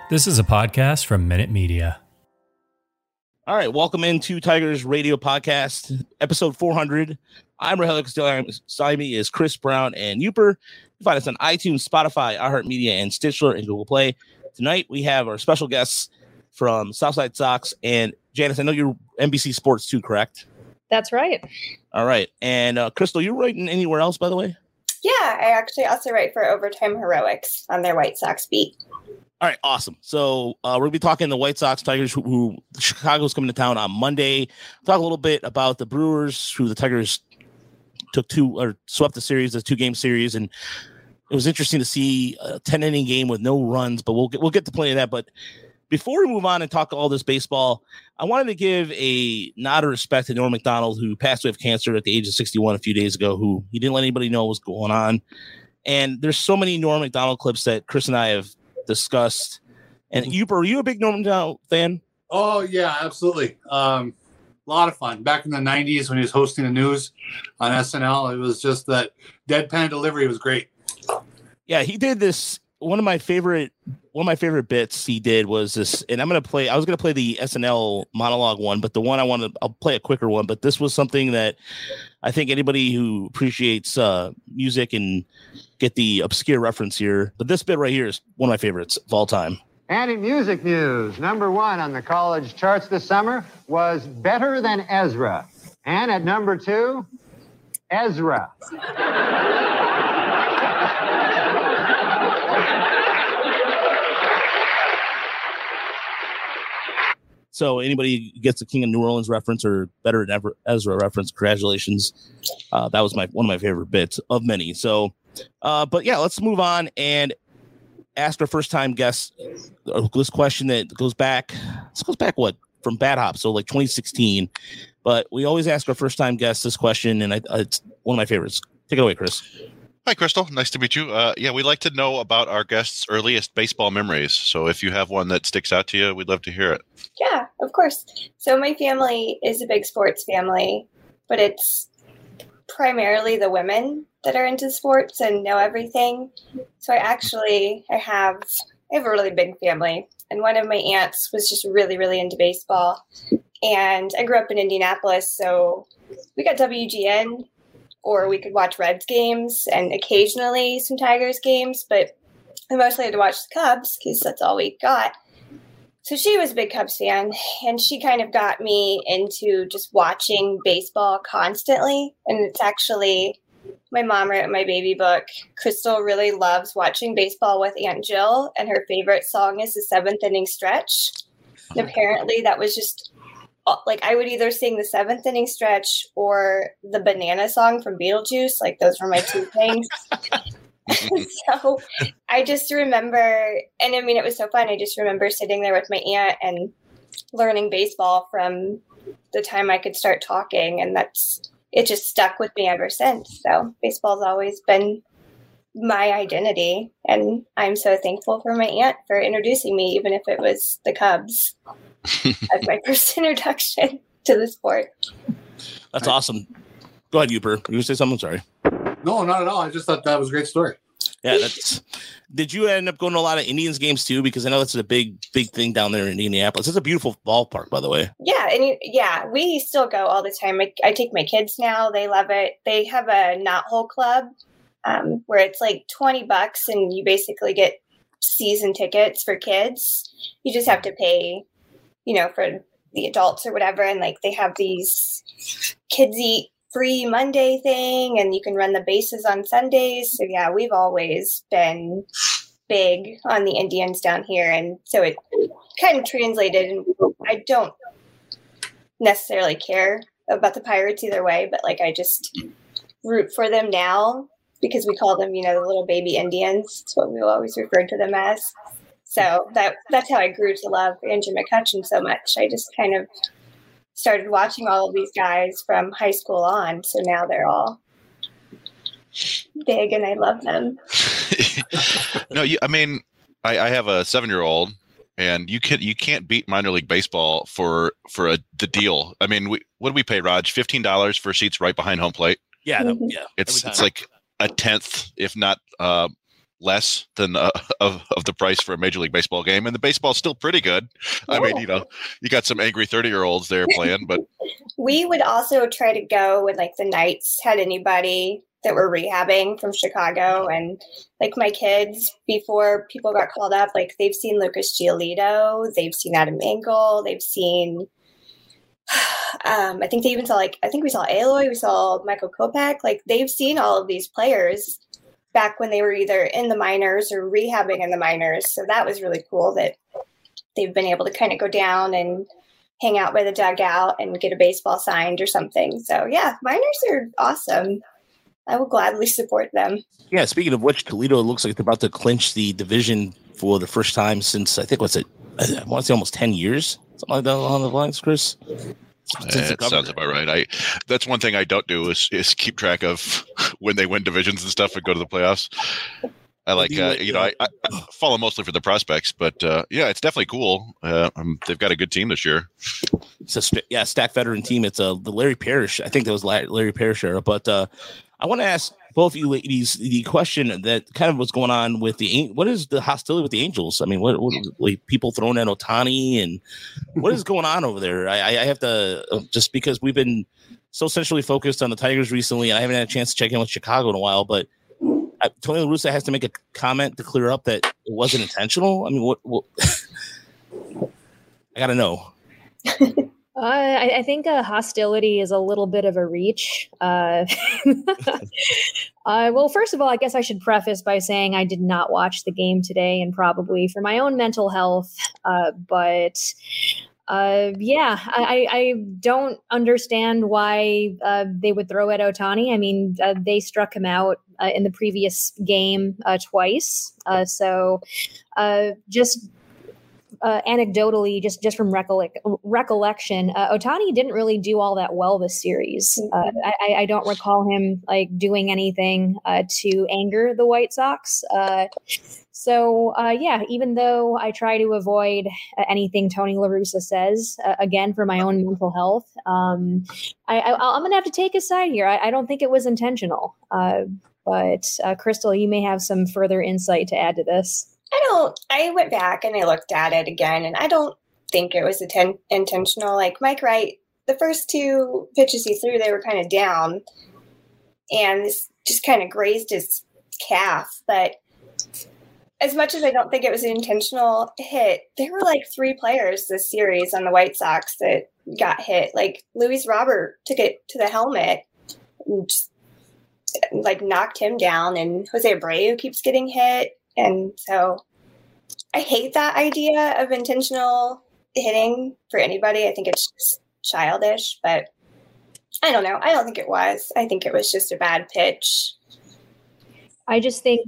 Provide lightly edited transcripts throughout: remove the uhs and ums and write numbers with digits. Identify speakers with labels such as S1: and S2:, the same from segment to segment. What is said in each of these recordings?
S1: This is a podcast from Minute Media.
S2: All right, welcome into Tigers Radio Podcast, episode 400. I'm Rahel Castillo. Beside me is Chris Brown and Uper. You can find us on iTunes, Spotify, iHeartMedia, and Stitcher and Google Play. Tonight, we have our special guests from Southside Sox. And Janice, I know you're NBC Sports too, correct?
S3: That's right.
S2: All right. And Crystal, you're writing anywhere else, by the way?
S4: Yeah, I actually also write for Overtime Heroics on their White Sox beat.
S2: All right, awesome. So we're going to be talking the White Sox, Tigers, who Chicago's coming to town on Monday. Talk a little bit about the Brewers, who the Tigers swept the series, the 2-game series, and it was interesting to see a 10-inning game with no runs, but we'll get to plenty of that. But before we move on and talk all this baseball, I wanted to give a nod of respect to Norm Macdonald, who passed away of cancer at the age of 61 a few days ago, who he didn't let anybody know what was going on. And there's so many Norm Macdonald clips that Chris and I have discussed. And Uper, are you a big Norm Macdonald fan?
S5: Oh yeah, absolutely. A lot of fun back in the 90s when he was hosting the news on SNL. It was just that deadpan delivery was great.
S2: Yeah, he did this. One of my favorite bits he did was this, and I was going to play the SNL monologue one, but the one I'll play a quicker one. But this was something that I think anybody who appreciates music and get the obscure reference here. But this bit right here is one of my favorites of all time.
S6: And in music news, number 1 on the college charts this summer was Better Than Ezra. And at number 2, Ezra.
S2: So anybody gets the King of New Orleans reference or Better Than Ezra reference, congratulations. That was one of my favorite bits of many. So, but yeah, let's move on and ask our first time guest this question that goes back from Bad Hop, so like 2016. But we always ask our first time guests this question, and it's one of my favorites. Take it away, Chris.
S7: Hi, Crystal. Nice to meet you. We'd like to know about our guests' earliest baseball memories. So if you have one that sticks out to you, we'd love to hear it.
S4: Yeah, of course. So my family is a big sports family, but it's primarily the women that are into sports and know everything. So I have a really big family. And one of my aunts was just really, really into baseball. And I grew up in Indianapolis, so we got WGN, or we could watch Reds games and occasionally some Tigers games, but I mostly had to watch the Cubs because that's all we got. So she was a big Cubs fan, and she kind of got me into just watching baseball constantly. And it's actually, my mom wrote in my baby book, Crystal really loves watching baseball with Aunt Jill, and her favorite song is the 7th Inning Stretch. And apparently that was just, like, I would either sing the 7th Inning Stretch or the Banana Song from Beetlejuice. Like, those were my two things. So I just remember, and I mean, it was so fun. I just remember sitting there with my aunt and learning baseball from the time I could start talking. And it just stuck with me ever since. So baseball's always been my identity. And I'm so thankful for my aunt for introducing me, even if it was the Cubs as my first introduction to the sport.
S2: That's awesome. Go ahead, Uper. Were you going to say something? Sorry.
S5: No, not at all. I just thought that was a great story.
S2: Yeah, did you end up going to a lot of Indians games too? Because I know that's a big thing down there in Indianapolis. It's a beautiful ballpark, by the way.
S4: Yeah, and we still go all the time. I take my kids now; they love it. They have a knothole club where it's like $20, and you basically get season tickets for kids. You just have to pay, for the adults or whatever, and like they have these kids eat free Monday thing, and you can run the bases on Sundays. So yeah, we've always been big on the Indians down here, and so it kind of translated. And I don't necessarily care about the Pirates either way, but like I just root for them now because we call them, the little baby Indians. That's what we always referred to them as. So that's how I grew to love Andrew McCutchen so much. I just kind of started watching all of these guys from high school on. So now they're all big and I love them.
S7: No, I have a 7-year-old, and you can't beat minor league baseball for the deal. I mean, what do we pay, Raj? $15 for seats right behind home plate.
S2: Yeah,
S7: It's like a tenth, if not less than of the price for a Major League Baseball game, and the baseball's still pretty good.
S4: Yeah.
S7: I mean, you got some angry 30-year-olds there playing, but
S4: we would also try to go when like the Knights had anybody that were rehabbing from Chicago, and like my kids, before people got called up, like they've seen Lucas Giolito, they've seen Adam Engel, they've seen I think they even saw we saw Aloy, we saw Michael Kopech. Like they've seen all of these players back when they were either in the minors or rehabbing in the minors. So that was really cool that they've been able to kind of go down and hang out by the dugout and get a baseball signed or something. So yeah, minors are awesome. I will gladly support them.
S2: Yeah, speaking of which, Toledo looks like they're about to clinch the division for the first time since I want to say almost 10 years. Something like that along the lines, Chris.
S7: It sounds about right. That's one thing I don't do is keep track of when they win divisions and stuff and go to the playoffs. I like, I follow mostly for the prospects, but yeah, it's definitely cool. They've got a good team this year.
S2: It's a stacked veteran team. It's the Larry Parrish. I think that was Larry Parrish era. But I want to ask both of you ladies the question that kind of was going on with what is the hostility with the Angels? I mean, what like people throwing at Ohtani and what is going on over there? I have to just because we've been so centrally focused on the Tigers recently, and I haven't had a chance to check in with Chicago in a while, but Tony La Russa has to make a comment to clear up that it wasn't intentional. I mean, what I got to know.
S3: I think hostility is a little bit of a reach. Well, first of all, I guess I should preface by saying I did not watch the game today, and probably for my own mental health. But I don't understand why they would throw at Ohtani. I mean, they struck him out in the previous game twice. So just anecdotally, just from recollection, Ohtani didn't really do all that well this series. I don't recall him like doing anything to anger the White Sox. So even though I try to avoid anything Tony La Russa says, again, for my own mental health, I'm going to have to take his side here. I don't think it was intentional. But Crystal, you may have some further insight to add to this.
S4: I went back and I looked at it again, and I don't think it was intentional. Like Mike Wright, the first two pitches he threw, they were kind of down, and this just kind of grazed his calf. But as much as I don't think it was an intentional hit, there were like 3 players this series on the White Sox that got hit. Like Luis Robert took it to the helmet and just, like knocked him down, and Jose Abreu keeps getting hit. And so I hate that idea of intentional hitting for anybody. I think it's just childish, but I don't know. I don't think it was. I think it was just a bad pitch.
S3: I just think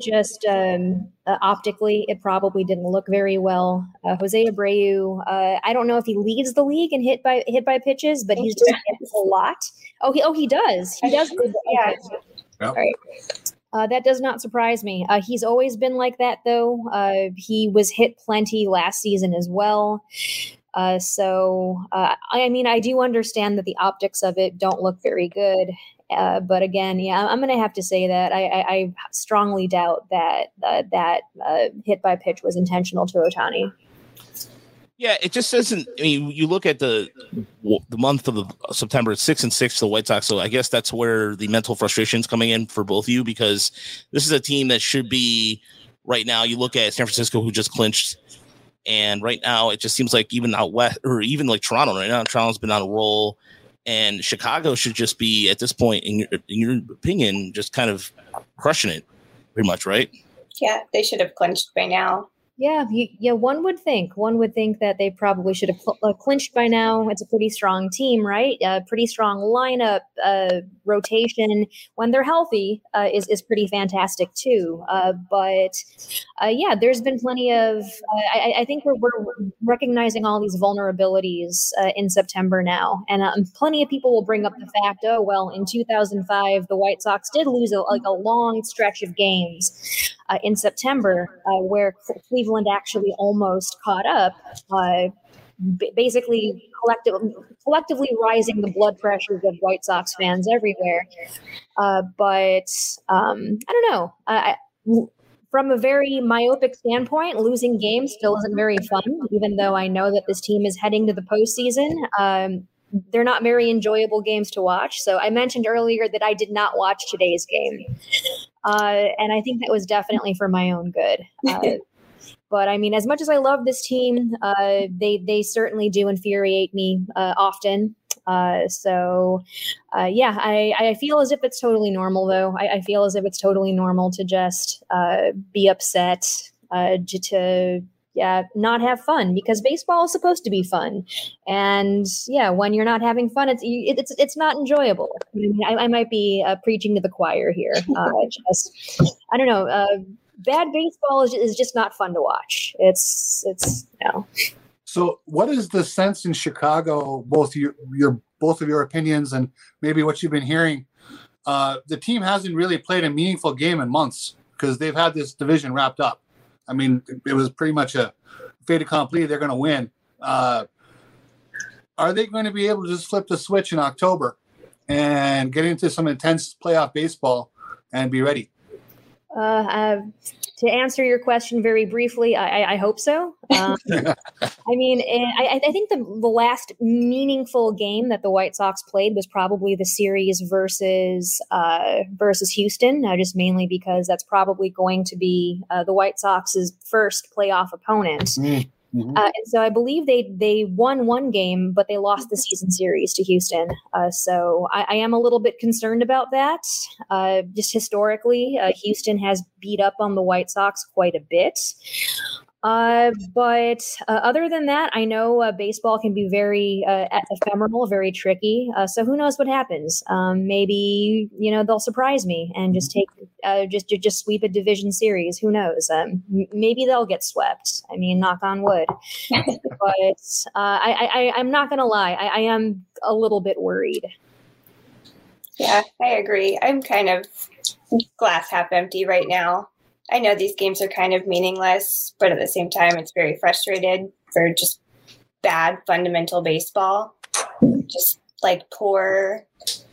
S3: optically, it probably didn't look very well. Jose Abreu, I don't know if he leads the league in hit by pitches, but he's just hit a lot. He does. He does.
S4: Yeah.
S3: All right. That does not surprise me. He's always been like that, though. He was hit plenty last season as well. I mean, I do understand that the optics of it don't look very good. But again, yeah, I'm going to have to say that I strongly doubt that hit by pitch was intentional to Ohtani.
S2: Yeah, it just doesn't. I mean, you look at the month of September, it's 6-6 for the White Sox. So I guess that's where the mental frustration is coming in for both of you, because this is a team that should be right now. You look at San Francisco, who just clinched, and right now it just seems like even out west, or even like Toronto right now, Toronto's been on a roll, and Chicago should just be at this point, in your opinion, just kind of crushing it, pretty much, right?
S4: Yeah, they should have clinched by now.
S3: Yeah, one would think that they probably should have clinched by now. It's a pretty strong team, right? Pretty strong lineup, rotation when they're healthy is pretty fantastic too. But there's been plenty of. I think we're recognizing all these vulnerabilities in September now, and plenty of people will bring up the fact, in 2005 the White Sox did lose a long stretch of games in September where Cleveland actually almost caught up, basically collectively rising the blood pressures of White Sox fans everywhere. But I don't know. from a very myopic standpoint, losing games still isn't very fun, even though I know that this team is heading to the postseason. They're not very enjoyable games to watch. So I mentioned earlier that I did not watch today's game. And I think that was definitely for my own good. But I mean, as much as I love this team, they certainly do infuriate me often. I feel as if it's totally normal, though. I feel as if it's totally normal to just be upset, to not have fun, because baseball is supposed to be fun. And when you're not having fun, it's not enjoyable. I mean, I might be preaching to the choir here. I don't know. Bad baseball is just not fun to watch. It's no.
S5: So what is the sense in Chicago, both of your opinions and maybe what you've been hearing? The team hasn't really played a meaningful game in months because they've had this division wrapped up. I mean, it was pretty much a fait accompli. They're going to win. Are they going to be able to just flip the switch in October and get into some intense playoff baseball and be ready?
S3: To answer your question very briefly, I hope so. I mean, I think the last meaningful game that the White Sox played was probably the series versus Houston, just mainly because that's probably going to be the White Sox's first playoff opponent. Mm-hmm. And so I believe they won one game, but they lost the season series to Houston. So I am a little bit concerned about that. Just historically, Houston has beat up on the White Sox quite a bit. But other than that, I know baseball can be very ephemeral, very tricky. So who knows what happens? Maybe they'll surprise me and just take just sweep a division series. Who knows? Maybe they'll get swept. I mean, knock on wood. But I'm not going to lie. I am a little bit worried.
S4: Yeah, I agree. I'm kind of glass half empty right now. I know these games are kind of meaningless, but at the same time, it's very frustrated for just bad fundamental baseball. Just like poor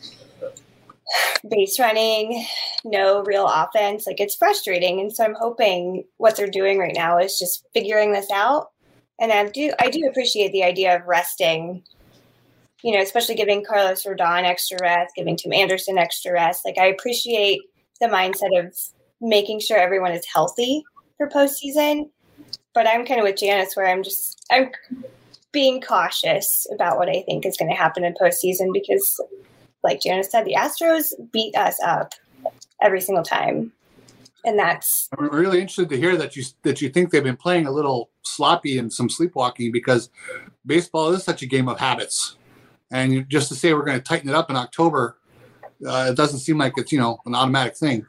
S4: base running, no real offense. Like, it's frustrating. And so I'm hoping what they're doing right now is just figuring this out. And I do appreciate the idea of resting, especially giving Carlos Rodon extra rest, giving Tim Anderson extra rest. Like, I appreciate the mindset of making sure everyone is healthy for postseason. But I'm kind of with Janice where I'm being cautious about what I think is going to happen in postseason because, like Janice said, the Astros beat us up every single time. And that's...
S5: I'm really interested to hear that you think they've been playing a little sloppy and some sleepwalking because baseball is such a game of habits. And just to say we're going to tighten it up in October, it doesn't seem like it's, an automatic thing.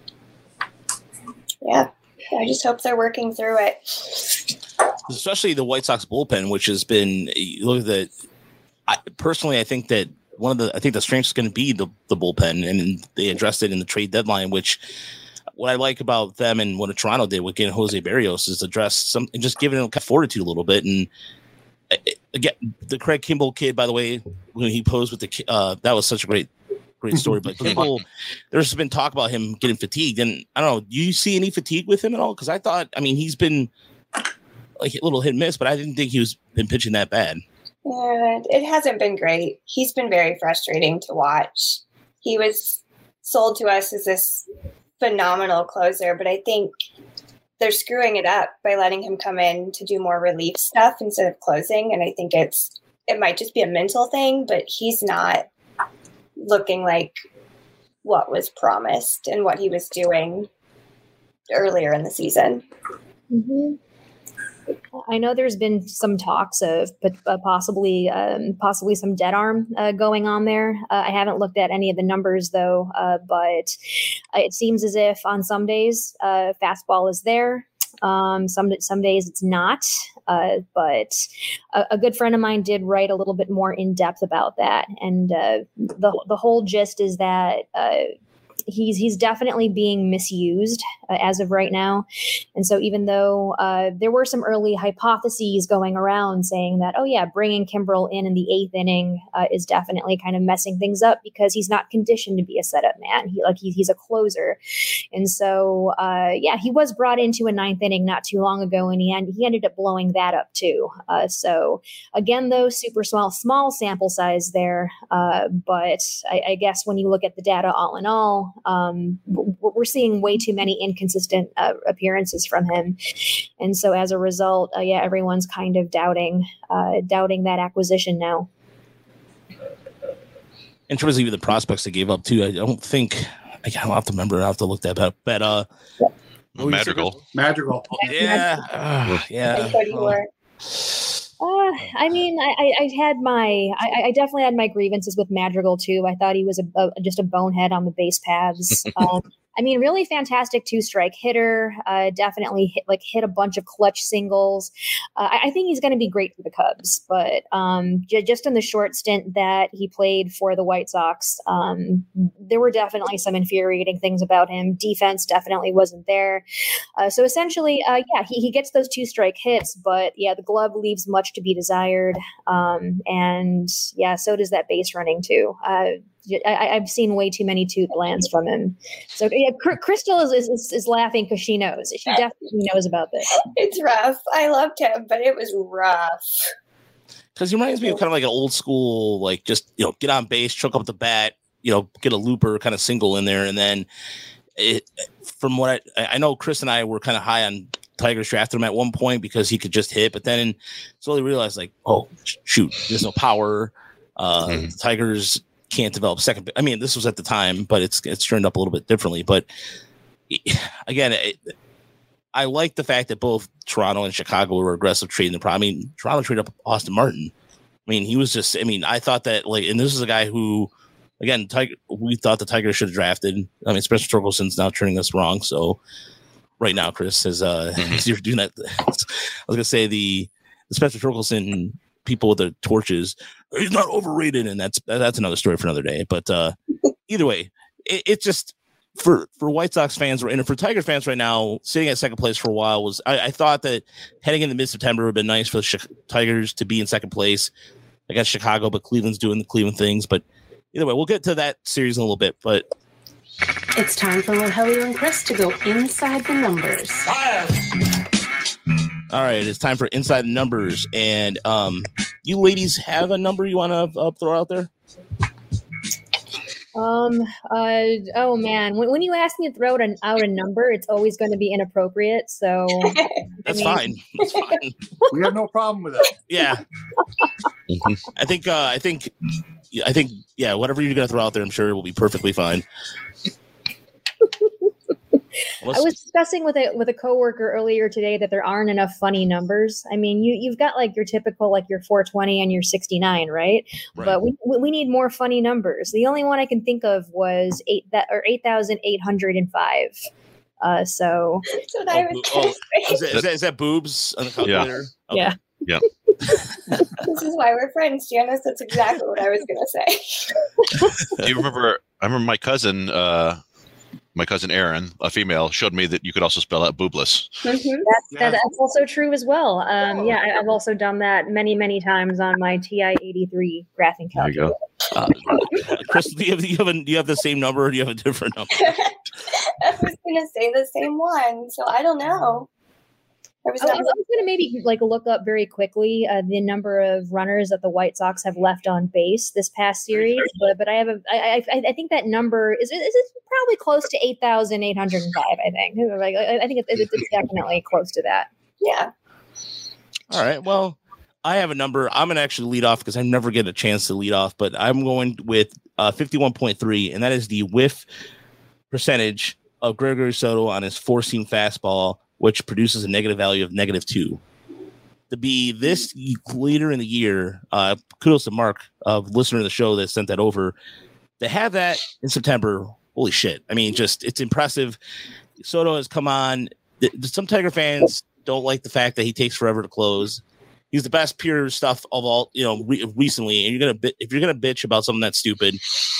S4: Yeah, I just hope they're working through it.
S2: Especially the White Sox bullpen, which has been, look at personally, I think that I think the strength is going to be the bullpen, and they addressed it in the trade deadline, which what I like about them and what Toronto did with getting Jose Barrios is address some and just giving him fortitude a little bit. And again, the Craig Kimbrell kid, by the way, when he posed with that was such a great story. But Kimbrell, there's been talk about him getting fatigued, and I don't know. Do you see any fatigue with him at all? Because I thought, he's been like a little hit and miss, but I didn't think he been pitching that bad.
S4: Yeah, it hasn't been great. He's been very frustrating to watch. He was sold to us as this phenomenal closer, but I think they're screwing it up by letting him come in to do more relief stuff instead of closing. And I think it might just be a mental thing, but he's not looking like what was promised and what he was doing earlier in the season.
S3: Mm-hmm. I know there's been some talks of possibly some dead arm going on there. I haven't looked at any of the numbers though, but it seems as if on some days fastball is there. Some days it's not, but a good friend of mine did write a little bit more in depth about that. And the whole gist is that he's definitely being misused as of right now. And so even though there were some early hypotheses going around saying that, oh yeah, bringing Kimbrel in the 8th inning is definitely kind of messing things up because he's not conditioned to be a setup man. He's a closer. And so, he was brought into a 9th inning not too long ago, and he ended up blowing that up too. So again, though, super small sample size there. But I guess when you look at the data all in all, we're seeing way too many inconsistent appearances from him. And so as a result, everyone's kind of doubting that acquisition now.
S2: In terms of even the prospects they gave up too, I don't think I'll have to remember. I'll have to look that up. But
S7: Madrigal.
S2: Yeah.
S3: I mean, I definitely had my grievances with Madrigal too. I thought he was just a bonehead on the base paths. I mean, really fantastic 2-strike hitter. Definitely hit a bunch of clutch singles. I think he's going to be great for the Cubs, but just in the short stint that he played for the White Sox, there were definitely some infuriating things about him. Defense definitely wasn't there. So essentially, he gets those 2-strike hits, but the glove leaves much to be desired. And so does that base running too. I've seen way too many toot lands from him. So Crystal is laughing because she knows. She definitely knows about this.
S4: It's rough. I loved him, but it was rough.
S2: Because he reminds me of kind of like an old school, like just get on base, choke up the bat, get a looper kind of single in there, and then from what I know, Chris and I were kind of high on Tigers drafted him at one point because he could just hit, but then slowly realized like, oh shoot, there's no power. Tigers can't develop second. I mean, this was at the time, but it's turned up a little bit differently. But again, I like the fact that both Toronto and Chicago were aggressive trading the. I mean, Toronto traded up Austin Martin. I mean, he was just. I mean, I thought that and this is a guy who, again, we thought the Tigers should have drafted. I mean, Spencer Torkelson's now turning us wrong. So right now, Chris is you're doing that. I was gonna say the Spencer Torkelson people with the torches, he's not overrated, and that's another story for another day. But either way, it's just for White Sox fans and for Tiger fans right now, sitting at second place for a while was I thought that heading into mid-September would have been nice for the Tigers to be in second place against Chicago, but Cleveland's doing the Cleveland things. But either way, we'll get to that series in a little bit. But
S8: it's time for Rogelio and Chris to go inside the numbers.
S2: All right, it's time for Inside the Numbers. And you ladies have a number you want to throw out there?
S3: Oh man, when you ask me to throw out a number, it's always going to be inappropriate. So
S2: that's fine. That's fine.
S5: We have no problem with that.
S2: Yeah. I think, whatever you're going to throw out there, I'm sure it will be perfectly fine.
S3: I was discussing with a coworker earlier today that there aren't enough funny numbers. I mean, you've got like your typical like your 420 and your 69, right? But we need more funny numbers. The only one I can think of was 8,805. So
S4: that's what I was
S2: is that boobs on the calculator?
S7: Yeah.
S2: Okay.
S7: Yeah.
S4: This is why we're friends, Janice. That's exactly what I was going to say.
S7: Do you remember? I remember my cousin Erin, a female, showed me that you could also spell out boobless.
S3: Mm-hmm. That's also true as well. I've also done that many, many times on my TI-83 graphing calculator.
S7: There you
S2: go. Chris, do you have the same number, or do you have a different number?
S4: I was going to say the same one, so I don't know. I was going
S3: to maybe like look up very quickly the number of runners that the White Sox have left on base this past series, but I think that number is probably close to 8,805. I think it's definitely close to that.
S4: Yeah.
S2: All right. Well, I have a number. I'm gonna actually lead off because I never get a chance to lead off, but I'm going with 51.3, and that is the whiff percentage of Gregory Soto on his four-seam fastball, which produces a negative value of -2. To be this later in the year, kudos to Mark, listener to the show that sent that over. To have that in September, holy shit. I mean, just it's impressive. Soto has come on. Some Tiger fans don't like the fact that he takes forever to close. He's the best pure stuff of all, recently. And if you're gonna bitch about something that's stupid,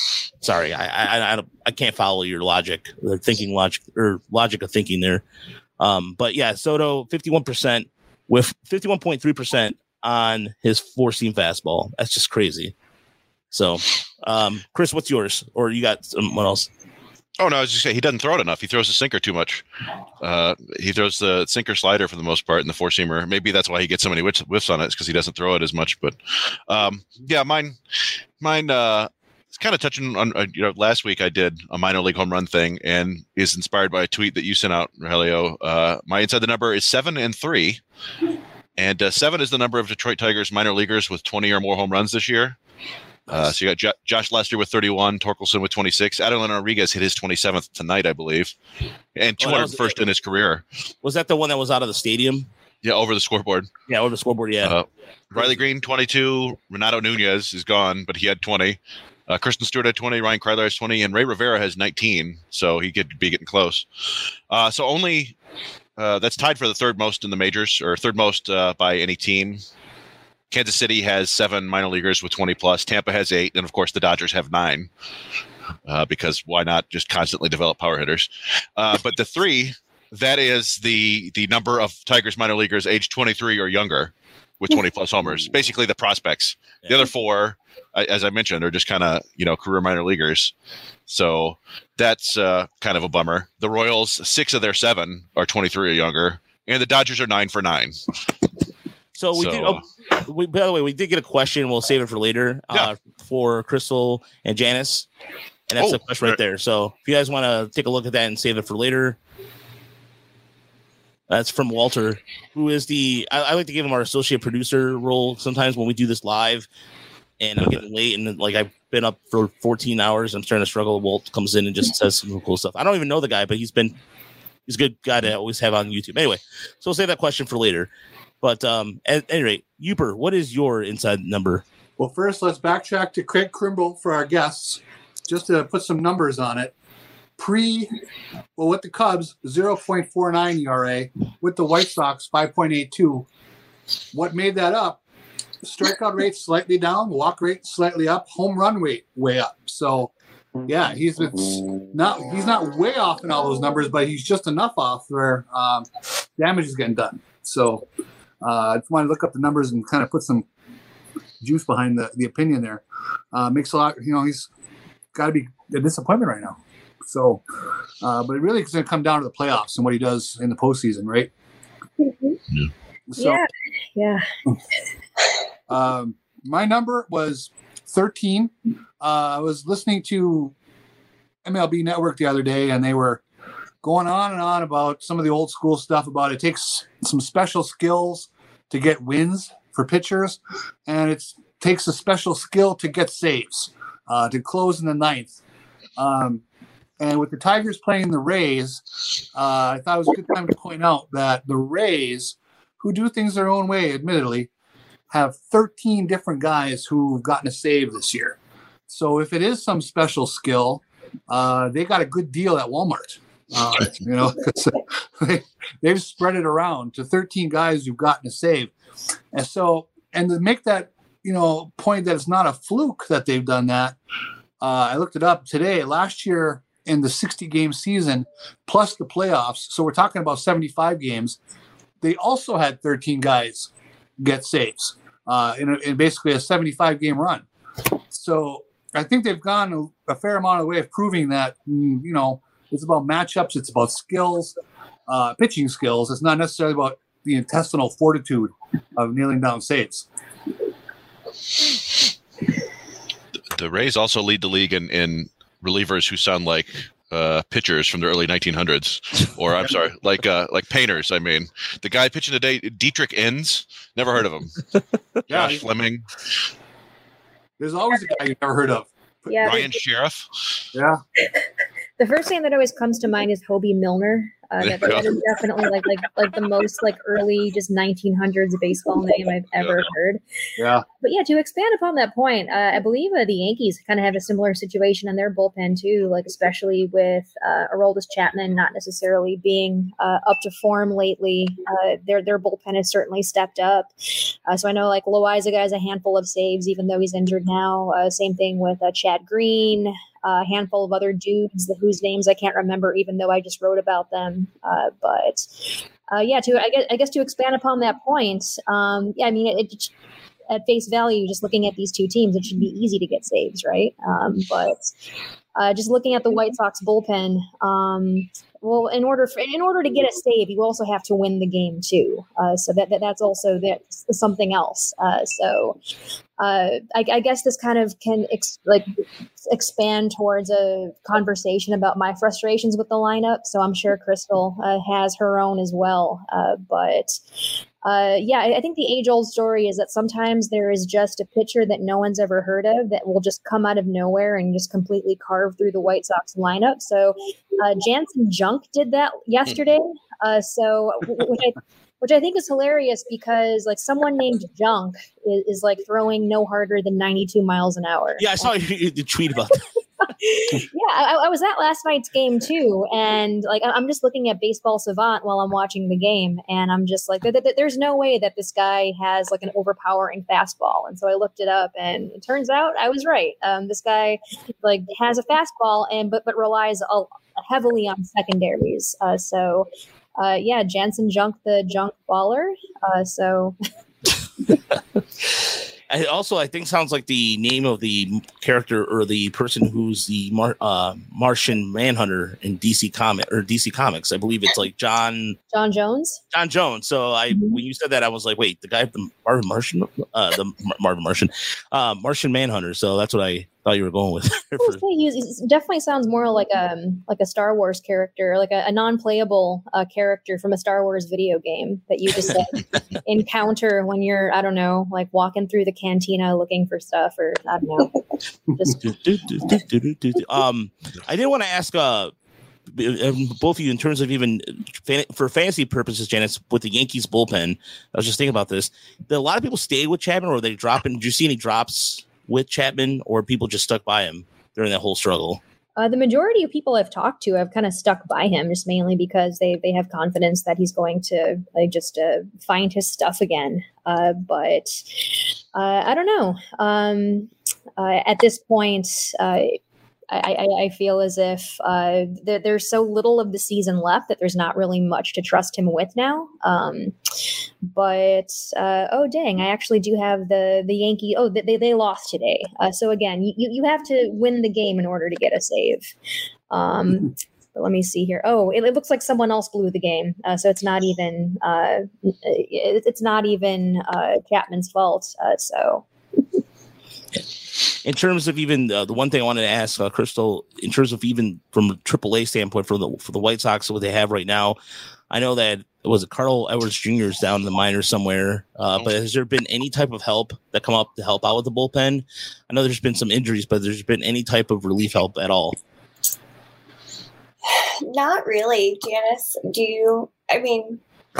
S2: Sorry, I can't follow your logic, the thinking logic of thinking there. But yeah, Soto 51% with 51.3% on his four-seam fastball. That's just crazy. So, Chris, what's yours? Or you got someone else?
S7: Oh, no, I was just saying he doesn't throw it enough. He throws the sinker too much. He throws the sinker slider for the most part in the four-seamer. Maybe that's why he gets so many whiffs on it, because he doesn't throw it as much. But, yeah, mine it's kind of touching on, last week I did a minor league home run thing, and is inspired by a tweet that you sent out, Rogelio. My inside the number is 7 and 3. And 7 is the number of Detroit Tigers minor leaguers with 20 or more home runs this year. So you got Josh Lester with 31, Torkelson with 26. Adeline Rodriguez hit his 27th tonight, I believe, and 201st in his career.
S2: Was that the one that was out of the stadium?
S7: Yeah, over the scoreboard.
S2: Yeah, over the scoreboard, yeah.
S7: Riley Green, 22. Renato Nunez is gone, but he had 20. Kristen Stewart had 20. Ryan Kryler has 20. And Ray Rivera has 19, so he could be getting close. So only that's tied for the third most in the majors, or third most by any team. Kansas City has 7 minor leaguers with 20 plus. Tampa has 8, and of course the Dodgers have 9. Because why not just constantly develop power hitters? But the 3, that is the number of Tigers minor leaguers aged 23 or younger with 20 plus homers. Basically the prospects. The other 4, as I mentioned, are just kind of career minor leaguers. So that's kind of a bummer. The Royals, 6 of their 7 are 23 or younger, and the Dodgers are 9 for 9.
S2: So we did. By the way, we did get a question. We'll save it for later for Crystal and Janice, and that's the question right there. So if you guys want to take a look at that and save it for later, that's from Walter, who is I like to give him our associate producer role sometimes when we do this live, and I'm getting late and I've been up for 14 hours. I'm starting to struggle. Walt comes in and just says some cool stuff. I don't even know the guy, but he's a good guy to always have on YouTube. Anyway, so we'll save that question for later. But at any rate, Uper, what is your inside number?
S5: Well, first, let's backtrack to Craig Krimble for our guests, just to put some numbers on it. With the Cubs, 0.49 ERA. With the White Sox, 5.82. What made that up? Strikeout rate slightly down, walk rate slightly up, home run rate way up. So, yeah, he's not way off in all those numbers, but he's just enough off where damage is getting done. So, I just want to look up the numbers and kind of put some juice behind the opinion there. Makes a lot, he's got to be a disappointment right now. So, but it really is going to come down to the playoffs and what he does in the postseason, right?
S3: Mm-hmm.
S5: So,
S3: yeah.
S5: My number was 13. I was listening to MLB Network the other day, and they were going on and on about some of the old school stuff about it takes some special skills to get wins for pitchers, and it takes a special skill to get saves, to close in the ninth. And with the Tigers playing the Rays, I thought it was a good time to point out that the Rays, who do things their own way, admittedly, have 13 different guys who've gotten a save this year. So if it is some special skill, they got a good deal at Walmart. They've spread it around to 13 guys who've gotten a save. And so, and to make that, point that it's not a fluke that they've done that, I looked it up today. Last year in the 60-game season, plus the playoffs, so we're talking about 75 games, they also had 13 guys get saves in basically a 75-game run. So I think they've gone a fair amount of the way of proving that, it's about matchups. It's about skills, pitching skills. It's not necessarily about the intestinal fortitude of kneeling down saves.
S7: The Rays also lead the league in relievers who sound like pitchers from the early 1900s, or I'm sorry, like painters. I mean, the guy pitching today, Dietrich Enns, never heard of him. Josh Fleming.
S5: There's always a guy you've never heard of.
S3: Yeah,
S7: Ryan Sheriff.
S5: Yeah.
S3: The first name that always comes to mind is Hobie Milner. That is definitely like the most early just 1900s baseball name I've ever heard.
S5: Yeah.
S3: But yeah, to expand upon that point, I believe the Yankees kind of have a similar situation in their bullpen too, especially with Aroldis Chapman not necessarily being up to form lately. Their bullpen has certainly stepped up. So I know Loaiza has a handful of saves, even though he's injured now. Same thing with Chad Green. a handful of other dudes whose names I can't remember, even though I just wrote about them. But I guess to expand upon that point, I mean, it at face value, just looking at these two teams, it should be easy to get saves, right? But just looking at the White Sox bullpen, well, in order to get a save, you also have to win the game too. So that's also something else. I guess this kind of can expand towards a conversation about my frustrations with the lineup. So I'm sure Crystal has her own as well. I think the age-old story is that sometimes there is just a pitcher that no one's ever heard of that will just come out of nowhere and just completely carve through the White Sox lineup. So Jansen Junk did that yesterday. Which I think is hilarious because like someone named Junk is like throwing no harder than 92 miles an hour.
S2: Yeah, I saw you tweet about that.
S3: I was at last night's game too, and like I'm just looking at Baseball Savant while I'm watching the game, and I'm just like, there's no way that this guy has like an overpowering fastball. And so I looked it up, and it turns out I was right. This guy like has a fastball, but relies heavily on secondaries. Jansen Junk, the junk baller.
S2: I think sounds like the name of the character or the person who's the Martian Manhunter in DC Comics. I believe it's like John Jones. John Jones. So when you said that, I was like, wait, the guy from Martian Manhunter. So that's what I thought you were going with.
S3: He definitely sounds more like a Star Wars character, like a non-playable character from a Star Wars video game that you just encounter when you're, I don't know, like walking through the cantina looking for stuff, or I don't know.
S2: I did want to ask both of you in terms of even for fantasy purposes, Janice, with the Yankees bullpen. I was just thinking about this. Did a lot of people stay with Chapman, or they dropping? Did you see any drops with Chapman, or people just stuck by him during that whole struggle?
S3: The majority of people I've talked to have kind of stuck by him, just mainly because they have confidence that he's going to find his stuff again. But I don't know. At this point, I feel as if there's so little of the season left that there's not really much to trust him with now. Oh dang! I actually do have the Yankee. Oh, they lost today. So again, you have to win the game in order to get a save. But let me see here. Oh, it looks like someone else blew the game. So it's not even Chapman's fault.
S2: In terms of even the one thing I wanted to ask Crystal, in terms of even from a AAA standpoint for the White Sox, what they have right now, I know that Carl Edwards Jr. is down in the minors somewhere, but has there been any type of help that come up to help out with the bullpen? I know there's been some injuries, but there's been any type of relief help at all?
S4: Not really, Janice. Do you? I mean,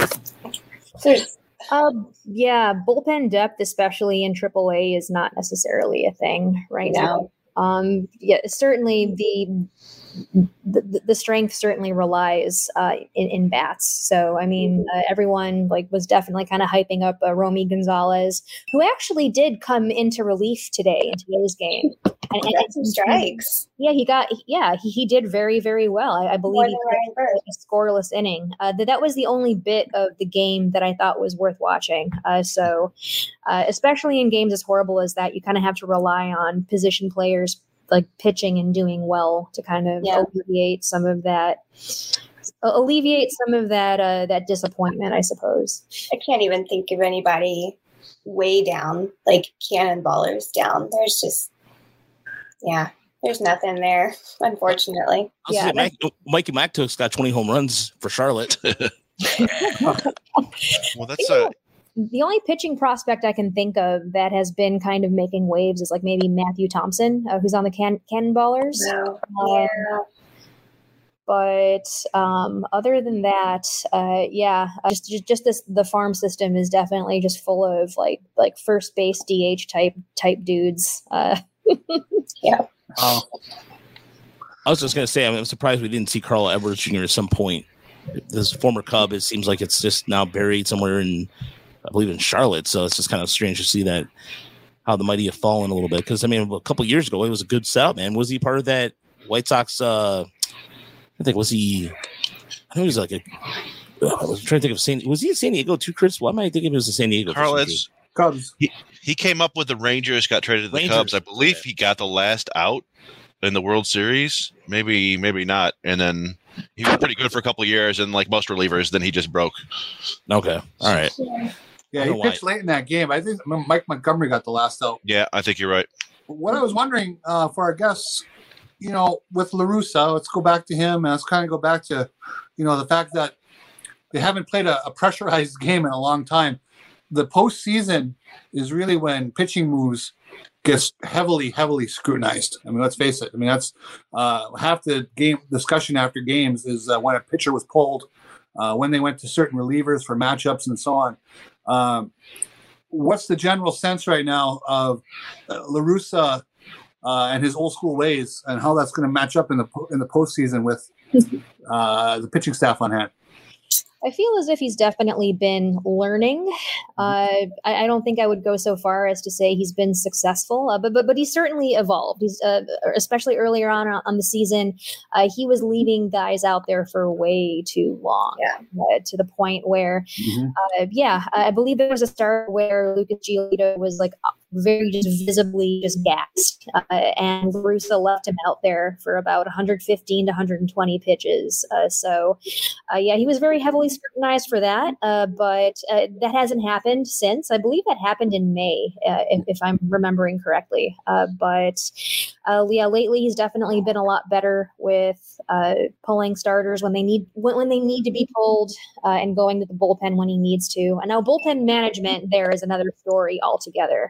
S3: bullpen depth, especially in AAA, is not necessarily a thing right now. Certainly the strength certainly relies in bats. So I mean, everyone was definitely kind of hyping up Romy Gonzalez, who actually did come into relief today in today's game. And
S4: some strikes.
S3: He did very, very well. I believe he played a scoreless inning. That was the only bit of the game that I thought was worth watching. Especially in games as horrible as that, you kind of have to rely on position players like pitching and doing well to kind of alleviate some of that disappointment, I suppose.
S4: I can't even think of anybody way down, like cannonballers down. There's just there's nothing there, unfortunately.
S2: Mikey Mactook's got 20 home runs for Charlotte.
S7: Well, that's
S3: the only pitching prospect I can think of that has been kind of making waves is like maybe Matthew Thompson, who's on the Cannonballers. But other than that, the farm system is definitely just full of like first base DH type dudes.
S2: I was just gonna say, I'm surprised we didn't see Carl Edwards Jr. at some point. This former Cub, it seems like it's just now buried somewhere in, I believe, in Charlotte. So it's just kind of strange to see that how the mighty have fallen a little bit. Because I mean, a couple years ago, it was a good setup, man. Was he part of that White Sox? I think was he? I think he was like a. I was trying to think of was he in San Diego too, Chris? Why am I thinking it was in San Diego?
S7: Carl,
S5: Cubs.
S7: He came up with the Rangers, got traded to the Cubs. I believe he got the last out in the World Series. Maybe not. And then he was pretty good for a couple of years, and like most relievers, then he just broke.
S2: Okay. All right.
S5: Yeah, he pitched late in that game. I think Mike Montgomery got the last out.
S7: Yeah, I think you're right.
S5: What I was wondering for our guests, with La Russa, let's go back to him, and let's kind of go back to, the fact that they haven't played a pressurized game in a long time. The postseason is really when pitching moves gets heavily scrutinized. I mean, let's face it. I mean, that's half the game discussion after games is when a pitcher was pulled, when they went to certain relievers for matchups and so on. What's the general sense right now of La Russa and his old school ways, and how that's going to match up in the postseason with the pitching staff on hand?
S3: I feel as if he's definitely been learning. I don't think I would go so far as to say he's been successful, but he's certainly evolved. He's especially earlier on the season, he was leaving guys out there for way too long, to the point where, I believe there was a start where Lucas Giolito was like very just visibly just gassed, and La Russa left him out there for about 115 to 120 pitches. He was very heavily scrutinized for that, but that hasn't happened since. I believe that happened in May, if I'm remembering correctly. Lately he's definitely been a lot better with pulling starters when they need to be pulled, and going to the bullpen when he needs to. And now bullpen management there is another story altogether.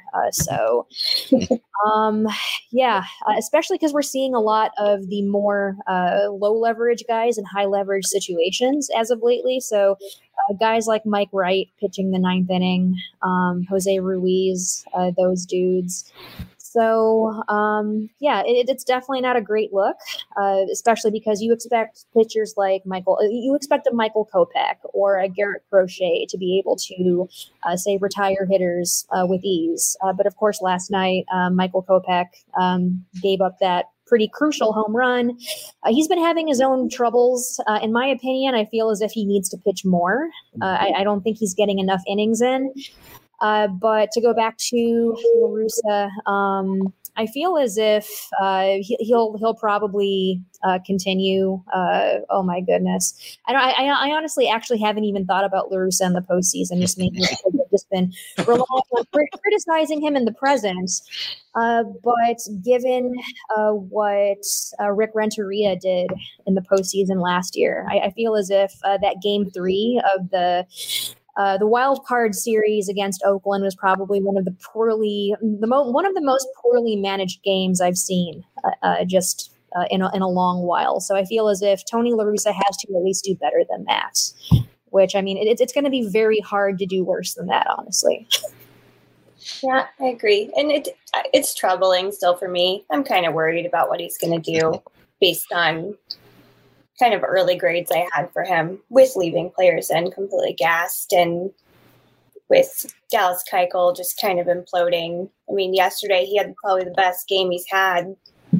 S3: Especially because we're seeing a lot of the more low leverage guys in high leverage situations as of lately. So guys like Mike Wright pitching the 9th inning, Jose Ruiz, those dudes. So, it's definitely not a great look, especially because you expect pitchers like you expect a Michael Kopech or a Garrett Crochet to be able to, say, retire hitters with ease. But of course, last night, Michael Kopech gave up that pretty crucial home run. He's been having his own troubles. In my opinion, I feel as if he needs to pitch more. I don't think he's getting enough innings in. But to go back to La Russa, I feel as if he'll probably continue. Oh my goodness! I honestly actually haven't even thought about La Russa in the postseason. Just been relying on criticizing him in the present. But given what Rick Renteria did in the postseason last year, I feel as if that Game 3 of the wild card series against Oakland was probably one of the most poorly managed games I've seen in a long while. So I feel as if Tony La Russa has to at least do better than that. Which, I mean, it's going to be very hard to do worse than that, honestly.
S4: Yeah, I agree, and it's troubling still for me. I'm kind of worried about what he's going to do based on kind of early grades I had for him with leaving players in completely gassed, and with Dallas Keuchel just kind of imploding. I mean, yesterday he had probably the best game he's had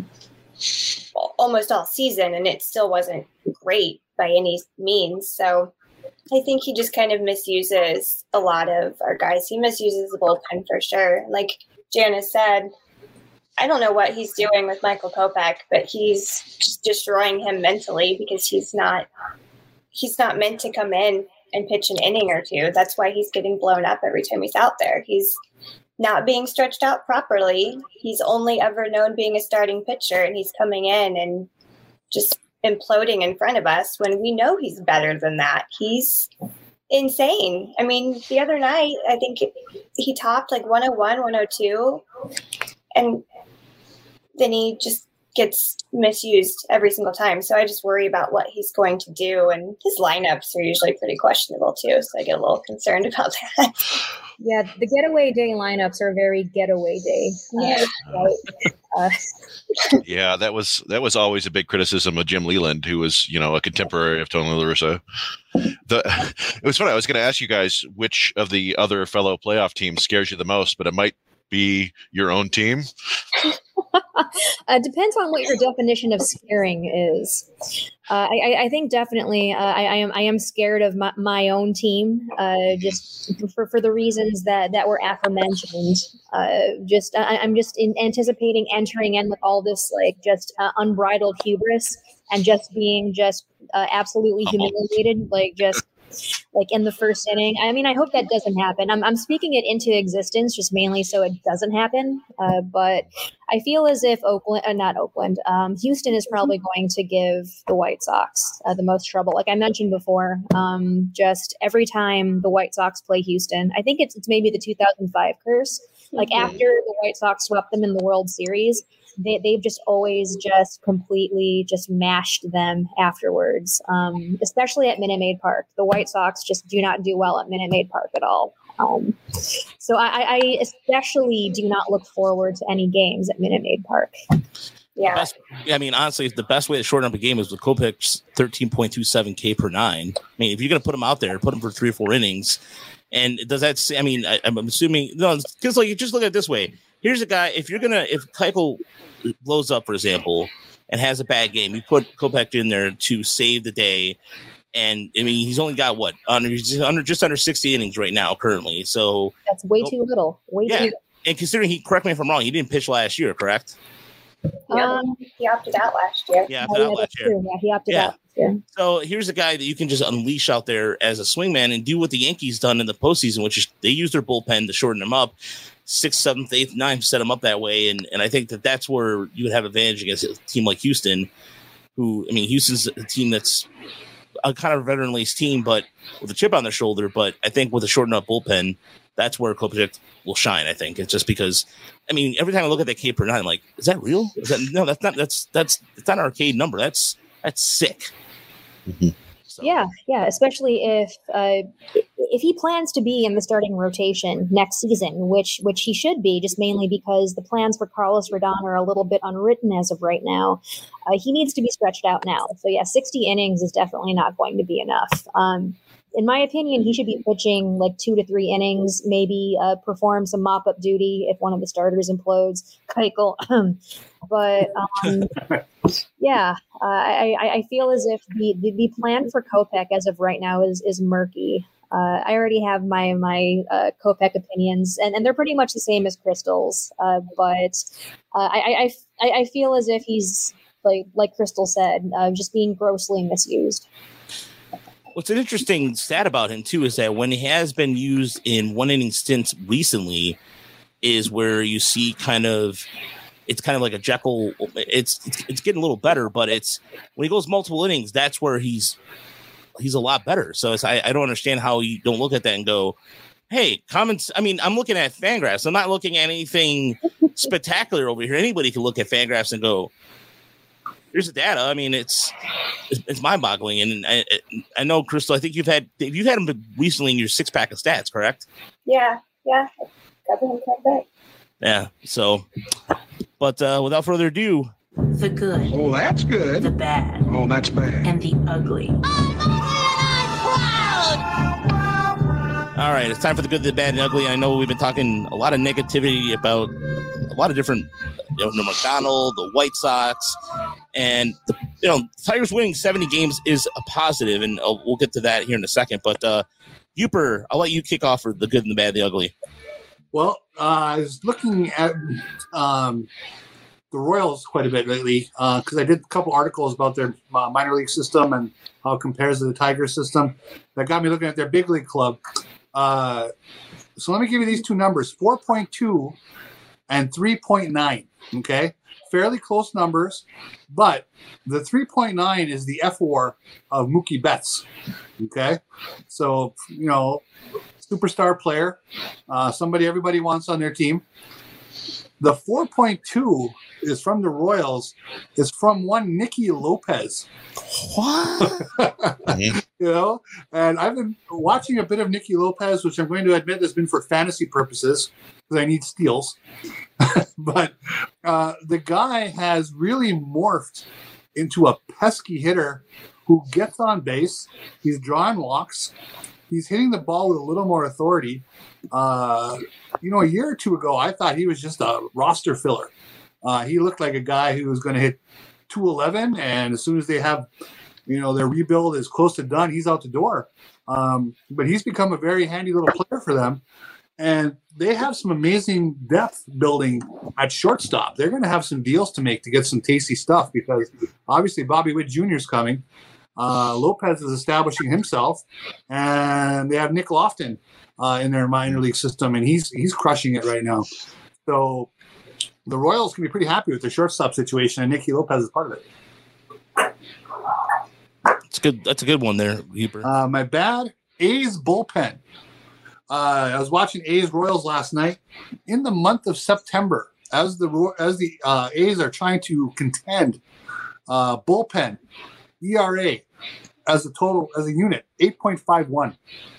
S4: almost all season, and it still wasn't great by any means. So I think he just kind of misuses a lot of our guys. He misuses the bullpen for sure. Like Janice said, I don't know what he's doing with Michael Kopech, but he's just destroying him mentally because he's not meant to come in and pitch an inning or two. That's why he's getting blown up every time he's out there. He's not being stretched out properly. He's only ever known being a starting pitcher, and he's coming in and just imploding in front of us when we know he's better than that. He's insane. I mean, the other night, I think he topped like 101, 102, and then he just gets misused every single time. So I just worry about what he's going to do. And his lineups are usually pretty questionable too. So I get a little concerned about that.
S3: Yeah, the getaway day lineups are very getaway day.
S7: Yeah, that was always a big criticism of Jim Leland, who was, a contemporary of Tony La Russa. It was funny. I was going to ask you guys which of the other fellow playoff teams scares you the most, but it might be your own team?
S3: Depends on what your definition of scaring is. I think definitely I am scared of my own team, just for the reasons that were aforementioned. I'm just anticipating entering in with all this unbridled hubris and just being absolutely humiliated, in the first inning. I mean, I hope that doesn't happen. I'm speaking it into existence just mainly so it doesn't happen. But I feel as if Houston is probably going to give the White Sox the most trouble. Like I mentioned before, just every time the White Sox play Houston, I think it's maybe the 2005 curse. After the White Sox swept them in the World Series, they've just always completely mashed them afterwards, especially at Minute Maid Park. The White Sox just do not do well at Minute Maid Park at all. So I especially do not look forward to any games at Minute Maid Park.
S4: Yeah.
S2: Honestly, the best way to shorten up a game is with Kopech's 13.27 K per nine. I mean, if you're going to put him out there, put him for 3 or 4 innings. And does that? I'm assuming no, because you just look at it this way. Here's a guy. If Keuchel blows up, for example, and has a bad game, you put Kopech in there to save the day. And he's only got just under 60 innings right now currently. So
S3: that's way too little. Too little.
S2: And considering correct me if I'm wrong, he didn't pitch last year, correct?
S4: He opted out last year.
S2: Yeah, he opted out.
S3: Yeah.
S2: So here's a guy that you can just unleash out there as a swingman and do what the Yankees done in the postseason, which is they use their bullpen to shorten him up, 6th, 7th, 8th, 9th, set him up that way, and I think that's where you would have advantage against a team like Houston, Houston's a team that's a kind of veteran-laced team, but with a chip on their shoulder. But I think with a shortened up bullpen, that's where Kopech will shine. I think it's just because, every time I look at that K per nine, I'm like, is that real? No, that's not. That's it's not an arcade number. That's sick.
S7: Mm-hmm.
S3: So. Yeah, especially if he plans to be in the starting rotation next season, which he should be, just mainly because the plans for Carlos Rodon are a little bit unwritten as of right now. He needs to be stretched out now. So 60 innings is definitely not going to be enough. In my opinion, he should be pitching 2 to 3 innings, maybe perform some mop-up duty if one of the starters implodes. Keuchel. But I feel as if the plan for Kopech as of right now is murky. I already have my Kopech opinions, and they're pretty much the same as Crystal's. But I feel as if he's like Crystal said, just being grossly misused.
S2: What's an interesting stat about him too is that when he has been used in 1 inning stints recently, is where you see it's kind of like a Jekyll. It's getting a little better, but it's when he goes multiple innings, that's where he's a lot better. So I don't understand how you don't look at that and go, hey, comments. I'm looking at Fangraphs. I'm not looking at anything spectacular over here. Anybody can look at Fangraphs and go, here's the data. It's mind-boggling, and I know, Crystal. I think you've had him recently in your 6-pack of stats, correct?
S4: Yeah, got him quite bit.
S2: Yeah. So, but without further ado,
S8: the good.
S9: Oh, that's good.
S8: The bad.
S9: Oh, that's bad.
S8: And the ugly.
S2: All right, it's time for the good, the bad, and the ugly. I know we've been talking a lot of negativity about a lot of different, McDonald, the White Sox, and the Tigers winning 70 games is a positive, and we'll get to that here in a second. But Uper, I'll let you kick off for the good and the bad, and the ugly.
S5: Well, I was looking at the Royals quite a bit lately because I did a couple articles about their minor league system and how it compares to the Tigers system. That got me looking at their big league club. So let me give you these two numbers, 4.2 and 3.9, okay? Fairly close numbers, but the 3.9 is the F4 of Mookie Betts, okay? So, superstar player, somebody everybody wants on their team. The 4.2 is from the Royals, is from one Nicky Lopez.
S2: What?
S5: And I've been watching a bit of Nicky Lopez, which I'm going to admit has been for fantasy purposes because I need steals. But the guy has really morphed into a pesky hitter who gets on base. He's drawing walks. He's hitting the ball with a little more authority. a year or two ago, I thought he was just a roster filler. He looked like a guy who was going to hit 211, and as soon as they have, their rebuild is close to done, he's out the door. But he's become a very handy little player for them. And they have some amazing depth building at shortstop. They're going to have some deals to make to get some tasty stuff because obviously Bobby Witt Jr. is coming. Lopez is establishing himself, and they have Nick Lofton in their minor league system, and he's crushing it right now. So the Royals can be pretty happy with their shortstop situation, and Nicky Lopez is part of it.
S2: It's good. That's a good one there, Heber.
S5: My bad, A's bullpen. I was watching A's Royals last night. In the month of September, as the A's are trying to contend, bullpen ERA as a unit 8.51.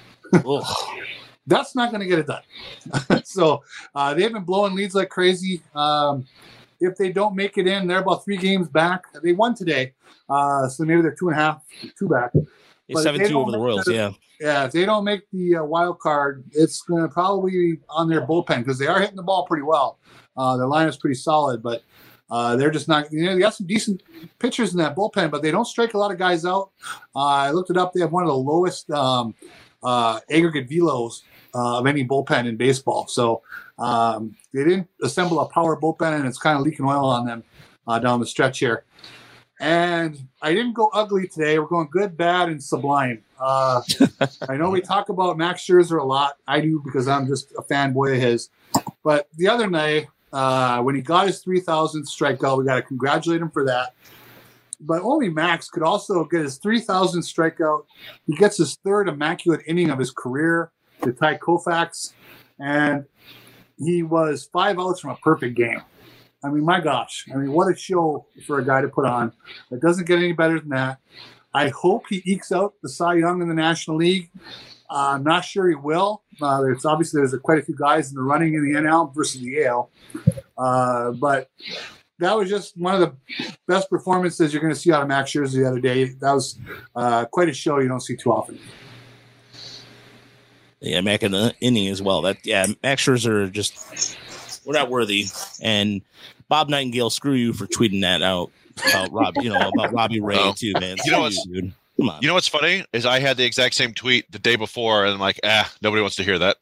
S5: That's not going to get it done. So they've been blowing leads like crazy. If they don't make it in, they're about 3 games back. They won today, so maybe they're 2.5 back.
S2: It's 7-2 over the Royals, yeah.
S5: Yeah, if they don't make the wild card, it's going to probably be on their bullpen because they are hitting the ball pretty well. Their line is pretty solid, but they're just not. They got some decent pitchers in that bullpen, but they don't strike a lot of guys out. I looked it up. They have one of the lowest aggregate velos of any bullpen in baseball. So they didn't assemble a power bullpen, and it's kind of leaking oil on them down the stretch here. And I didn't go ugly today. We're going good, bad, and sublime. I know we talk about Max Scherzer a lot. I do because I'm just a fanboy of his. But the other night, when he got his 3,000th strikeout, we got to congratulate him for that. But only Max could also get his 3,000th strikeout. He gets his 3rd immaculate inning of his career to tie Koufax. And he was 5 outs from a perfect game. I mean, my gosh. I mean, what a show for a guy to put on. It doesn't get any better than that. I hope he ekes out the Cy Young in the National League. I'm not sure he will. There's quite a few guys in the running in the NL versus the AL. But that was just one of the best performances you're going to see out of Max Scherzer the other day. That was quite a show you don't see too often.
S2: Yeah, Mac in the inning as well. Max Scherzer just we're not worthy. And Bob Nightingale, screw you for tweeting that out about Robbie Ray too, man. Dude. Come on.
S7: You know what's funny is I had the exact same tweet the day before, and I'm like, nobody wants to hear that.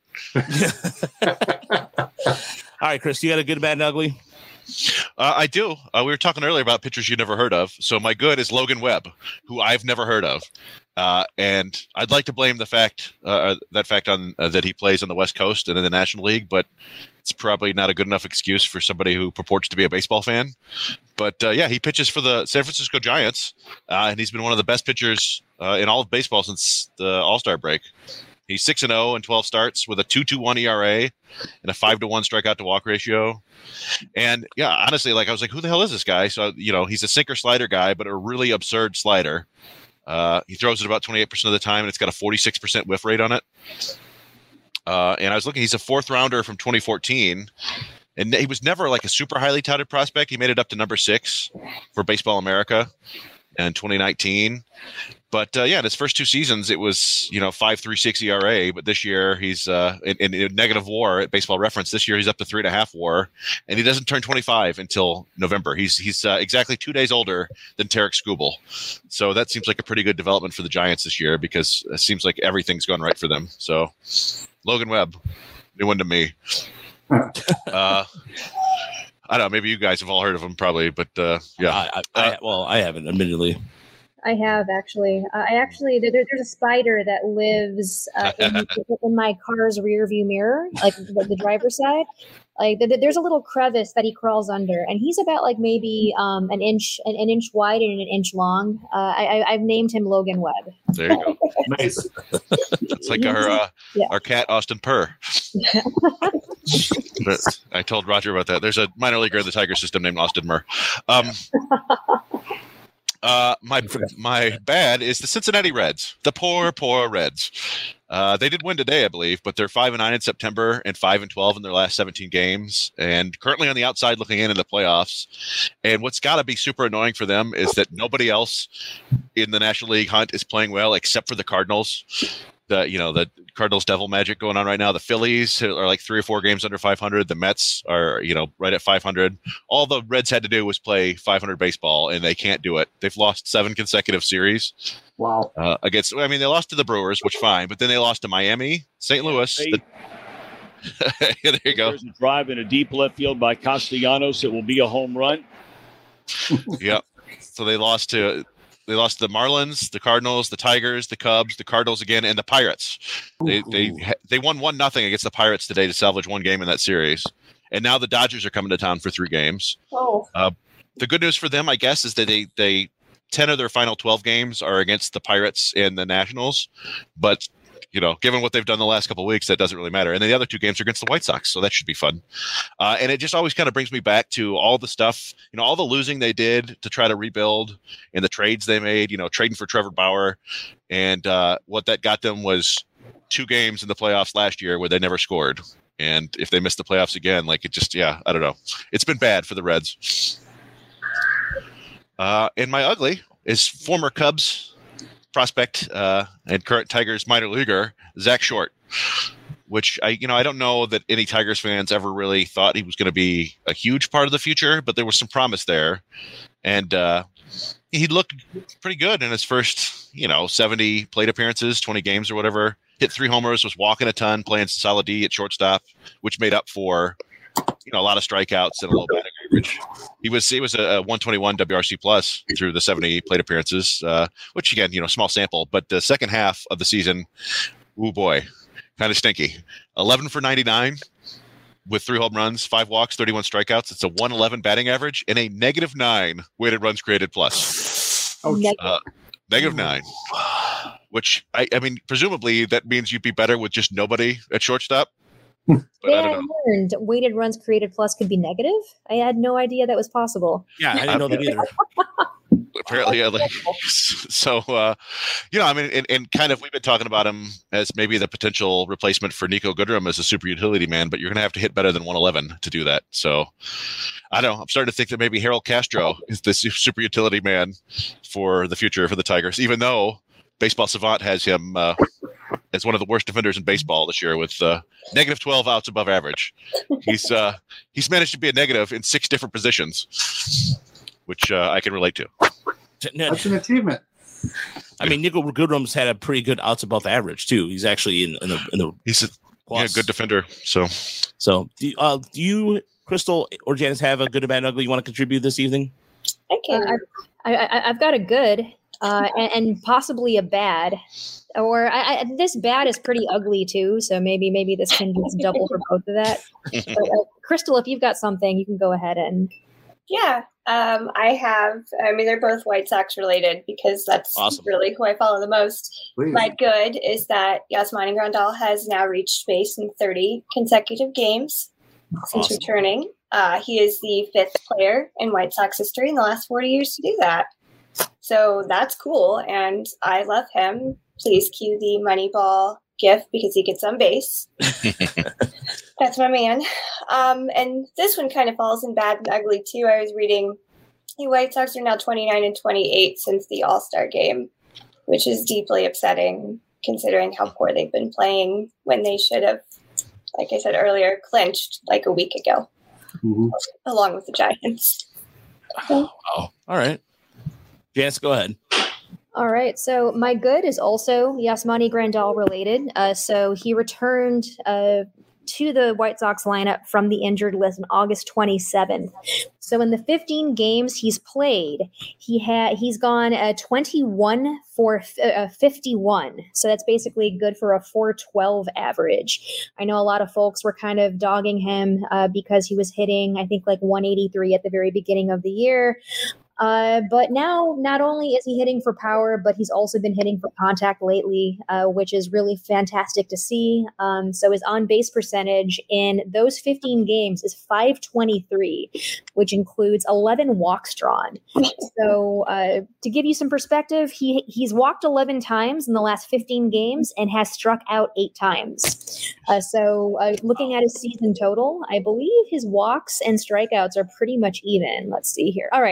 S2: All right, Chris, you got a good, bad, and ugly?
S7: I do. We were talking earlier about pitchers you never heard of. So my good is Logan Webb, who I've never heard of. And I'd like to blame that fact on that he plays on the West Coast and in the National League, but it's probably not a good enough excuse for somebody who purports to be a baseball fan. But he pitches for the San Francisco Giants, and he's been one of the best pitchers in all of baseball since the All-Star break. He's 6-0 in 12 starts with a 2.21 ERA and a 5-1 strikeout to walk ratio. And honestly, I was like, who the hell is this guy? So, he's a sinker slider guy, but a really absurd slider. He throws it about 28% of the time, and it's got a 46% whiff rate on it. And I was looking, he's a 4th rounder from 2014. And he was never like a super highly touted prospect. He made it up to number 6 for Baseball America in 2019. But in his first 2 seasons, it was 5.36 ERA. But this year he's in negative WAR at Baseball Reference. This year he's up to 3.5 WAR, and he doesn't turn 25 until November. He's exactly 2 days older than Tarek Skubal. So that seems like a pretty good development for the Giants this year because it seems like everything's gone right for them. So Logan Webb, new one to me. I don't know. Maybe you guys have all heard of him, probably, but
S2: I haven't, admittedly.
S3: I have actually. There's a spider that lives in my car's rear view mirror, like the driver's side. Like there's a little crevice that he crawls under, and he's about like maybe an inch wide and an inch long. I've named him Logan Webb.
S7: There you go. Nice. It's like our cat Austin Purr. But I told Roger about that. There's a minor leaguer in the Tiger system named Austin Murr. My bad is the Cincinnati Reds. The poor Reds. They did win today, I believe, but they're 5-9 in September and 5-12 in their last 17 games, and currently on the outside looking in the playoffs. And what's got to be super annoying for them is that nobody else in the National League hunt is playing well except for the Cardinals. the Cardinals devil magic going on right now. The Phillies are like 3 or 4 games under 500. The Mets are, right at 500. All the Reds had to do was play 500 baseball, and they can't do it. They've lost 7 consecutive series.
S5: Wow.
S7: They lost to the Brewers, which fine, but then they lost to Miami, St. Louis. There you go.
S9: There's a drive in a deep left field by Castellanos. It will be a home run.
S7: Yep. So they lost to the Marlins, the Cardinals, the Tigers, the Cubs, the Cardinals again, and the Pirates. They won 1-0 against the Pirates today to salvage 1 game in that series. And now the Dodgers are coming to town for 3 games.
S4: Oh.
S7: The good news for them, I guess, is that they 10 of their final 12 games are against the Pirates and the Nationals. But given what they've done the last couple of weeks, that doesn't really matter. And then the other 2 games are against the White Sox, so that should be fun. And it just always kind of brings me back to all the stuff, all the losing they did to try to rebuild and the trades they made, trading for Trevor Bauer. And what that got them was 2 games in the playoffs last year where they never scored. And if they miss the playoffs again, I don't know. It's been bad for the Reds. And my ugly is former Cubs prospect and current Tigers minor leaguer Zach Short, which I don't know that any Tigers fans ever really thought he was going to be a huge part of the future, but there was some promise there, and he looked pretty good in his first 70 plate appearances, 20 games or whatever. Hit 3 homers, was walking a ton, playing solid D at shortstop, which made up for a lot of strikeouts and a low batting average. He was a 121 WRC plus through the 70 plate appearances, which again, small sample, but the second half of the season, ooh boy, kind of stinky. 11 for 99 with 3 home runs, 5 walks, 31 strikeouts. It's a 111 batting average and a -9 weighted runs created plus. -9. Which I mean, presumably that means you'd be better with just nobody at shortstop. But
S3: I learned weighted runs created plus could be negative. I had no idea that was possible.
S2: Yeah, I didn't know that either.
S7: Apparently, and kind of we've been talking about him as maybe the potential replacement for Nico Goodrum as a super utility man, but you're going to have to hit better than 111 to do that. So I don't know. I'm starting to think that maybe Harold Castro is the super utility man for the future for the Tigers, even though Baseball Savant has him as one of the worst defenders in baseball this year with -12 outs above average. He's managed to be a negative in 6 different positions, which I can relate to.
S5: That's an achievement.
S2: I mean, Nico Goodrum's had a pretty good outs above average too. He's actually in the
S7: he's a good defender.
S2: So do you, Crystal or Janice, have a good, bad, and ugly you want to contribute this evening?
S4: I can.
S3: I've got a good and possibly a bad. Or this bad is pretty ugly too, so maybe this can just double for both of that. But, Crystal, if you've got something, you can go ahead and.
S4: Yeah, I have. I mean, they're both White Sox related because that's
S2: awesome.
S4: Really who I follow the most.
S5: Please.
S4: My good is that Yasmani Grandal has now reached base in 30 consecutive games since returning. He is the 5th player in White Sox history in the last 40 years to do that. So that's cool, and I love him. Please cue the Moneyball gif because he gets on base. That's my man. And this one kind of falls in bad and ugly too. I was reading the White Sox are now 29-28 since the All-Star game, which is deeply upsetting considering how poor they've been playing when they should have, like I said earlier, clinched like a week ago, along with the Giants.
S2: Oh, all right. Janice, go ahead.
S3: All right. So my good is also Yasmani Grandal related. So he returned to the White Sox lineup from the injured list on August 27th. So in the 15 games he's played, he's gone 21 for 51. So that's basically good for a 4.12 average. I know a lot of folks were kind of dogging him because he was hitting, I think, like 183 at the very beginning of the year. But now not only is he hitting for power, but he's also been hitting for contact lately, which is really fantastic to see. So his on-base percentage in those 15 games is .523, which includes 11 walks drawn. So to give you some perspective, he's walked 11 times in the last 15 games and has struck out 8 times. So looking at his season total, I believe his walks and strikeouts are pretty much even. Let's see here. All right, so he has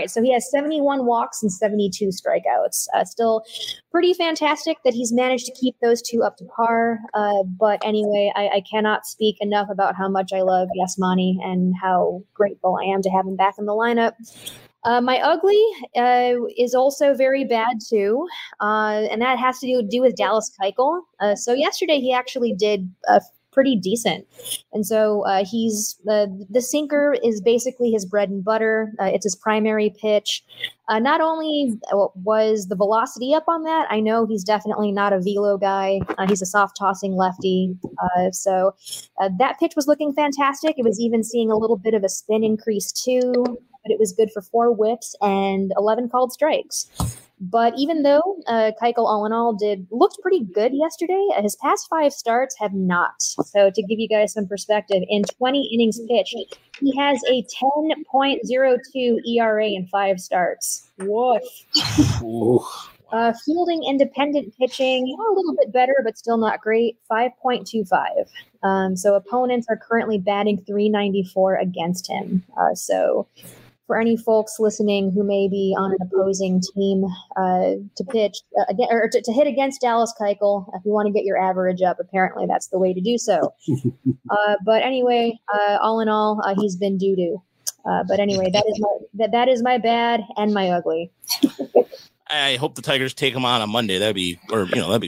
S3: 71 walks and 72 strikeouts. Still pretty fantastic that he's managed to keep those two up to par. But anyway, I cannot speak enough about how much I love Yasmani and how grateful I am to have him back in the lineup. My ugly is also very bad too, and that has to do with Dallas Keuchel. So yesterday he actually did pretty decent, and so he's the sinker is basically his bread and butter. It's his primary pitch. Not only was the velocity up on that, I know he's definitely not a velo guy. He's a soft tossing lefty, so that pitch was looking fantastic. It was even seeing a little bit of a spin increase too. But it was good for 4 whiffs and 11 called strikes. But even though Keuchel, all in all, looked pretty good yesterday, his past 5 starts have not. So to give you guys some perspective, in 20 innings pitched, he has a 10.02 ERA in 5 starts. Woof. Fielding independent pitching, a little bit better, but still not great, 5.25. So opponents are currently batting .394 against him. So for any folks listening who may be on an opposing team to pitch or to hit against Dallas Keuchel, if you want to get your average up, apparently that's the way to do so. But anyway, all in all, he's been doo-doo. But anyway, that is my bad and my ugly.
S2: I hope the Tigers take him on Monday. That'd be cool.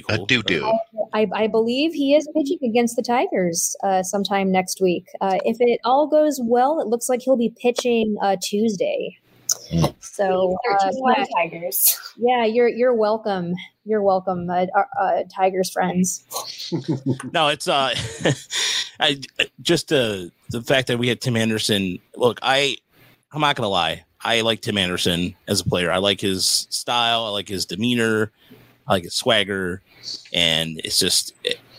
S3: I believe he is pitching against the Tigers sometime next week. If it all goes well, it looks like he'll be pitching Tuesday. So,
S4: Tigers.
S3: Yeah, you're welcome. You're welcome, Tigers friends.
S2: No, it's just the fact that we had Tim Anderson. Look, I'm not gonna lie. I like Tim Anderson as a player. I like his style. I like his demeanor. I like his swagger. And it's just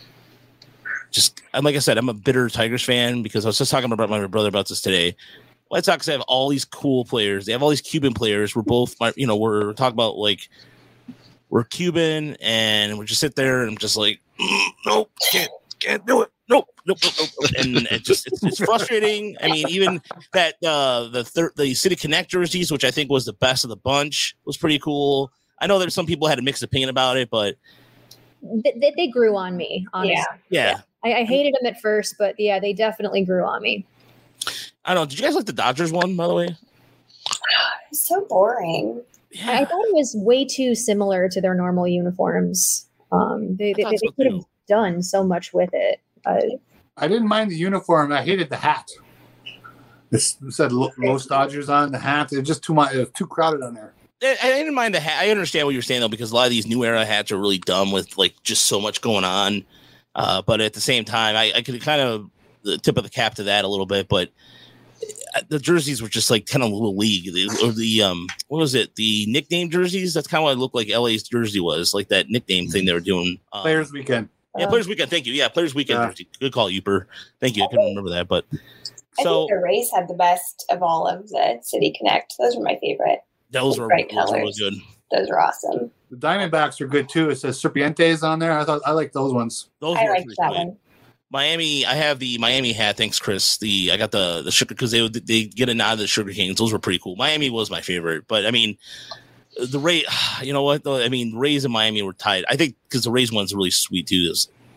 S2: like I said, I'm a bitter Tigers fan because I was just talking about my brother about this today. White Sox have all these cool players. They have all these Cuban players. We're both, we're talking about like we're Cuban and we just sit there and I'm just like, nope, can't do it. Nope. And it's frustrating. I mean, even that the City Connect jerseys, which I think was the best of the bunch, was pretty cool. I know there's some people had a mixed opinion about it, but
S3: they grew on me. Honestly.
S2: Yeah.
S3: I hated them at first, but yeah, they definitely grew on me.
S2: I don't know. Did you guys like the Dodgers one, by the way?
S4: It's so boring.
S3: Yeah. I thought it was way too similar to their normal uniforms. They could have done so much with it.
S5: I didn't mind the uniform. I hated the hat. It said Los Dodgers on the hat. It was just too much. It was too crowded on there.
S2: I didn't mind the hat. I understand what you're saying though, because a lot of these new era hats are really dumb with like just so much going on. But at the same time, I could kind of the tip of the cap to that a little bit. But the jerseys were just like kind of little league, or the what was it? The nickname jerseys. That's kind of what it looked like. LA's jersey was like that nickname thing they were doing.
S5: Players Weekend.
S2: Yeah, Players Weekend. Thank you. Yeah, Players Weekend jersey. Good call, Uper. Thank you. I couldn't remember that, but
S4: I think the Rays had the best of all of the City Connect. Those were my favorite.
S2: Those were really good.
S4: Those were awesome.
S5: The Diamondbacks are good too. It says Serpientes on there. I like those ones.
S4: I liked that one.
S2: Miami, I have the Miami hat. Thanks, Chris. I got the sugar because they get a nod of the Sugar Canes. Those were pretty cool. Miami was my favorite, but I mean, the Rays. You know what? Though I mean, Rays and Miami were tied. I think because the Rays one's really sweet too.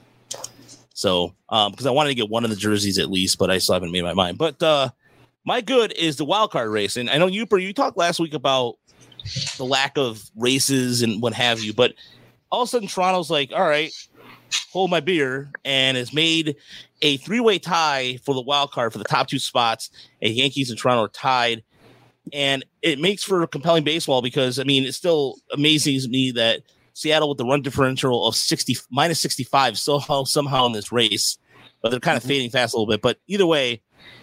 S2: So, because I wanted to get one of the jerseys at least, but I still haven't made my mind. But my good is the wild card race, and I know you talked last week about the lack of races and what have you, but all of a sudden Toronto's like, all right, hold my beer, and has made a 3-way tie for the wild card for the top 2 spots. And Yankees and Toronto are tied, and it makes for compelling baseball because I mean it still amazes me that Seattle with the run differential of minus 65 somehow in this race, but they're kind of fading fast a little bit. But either way,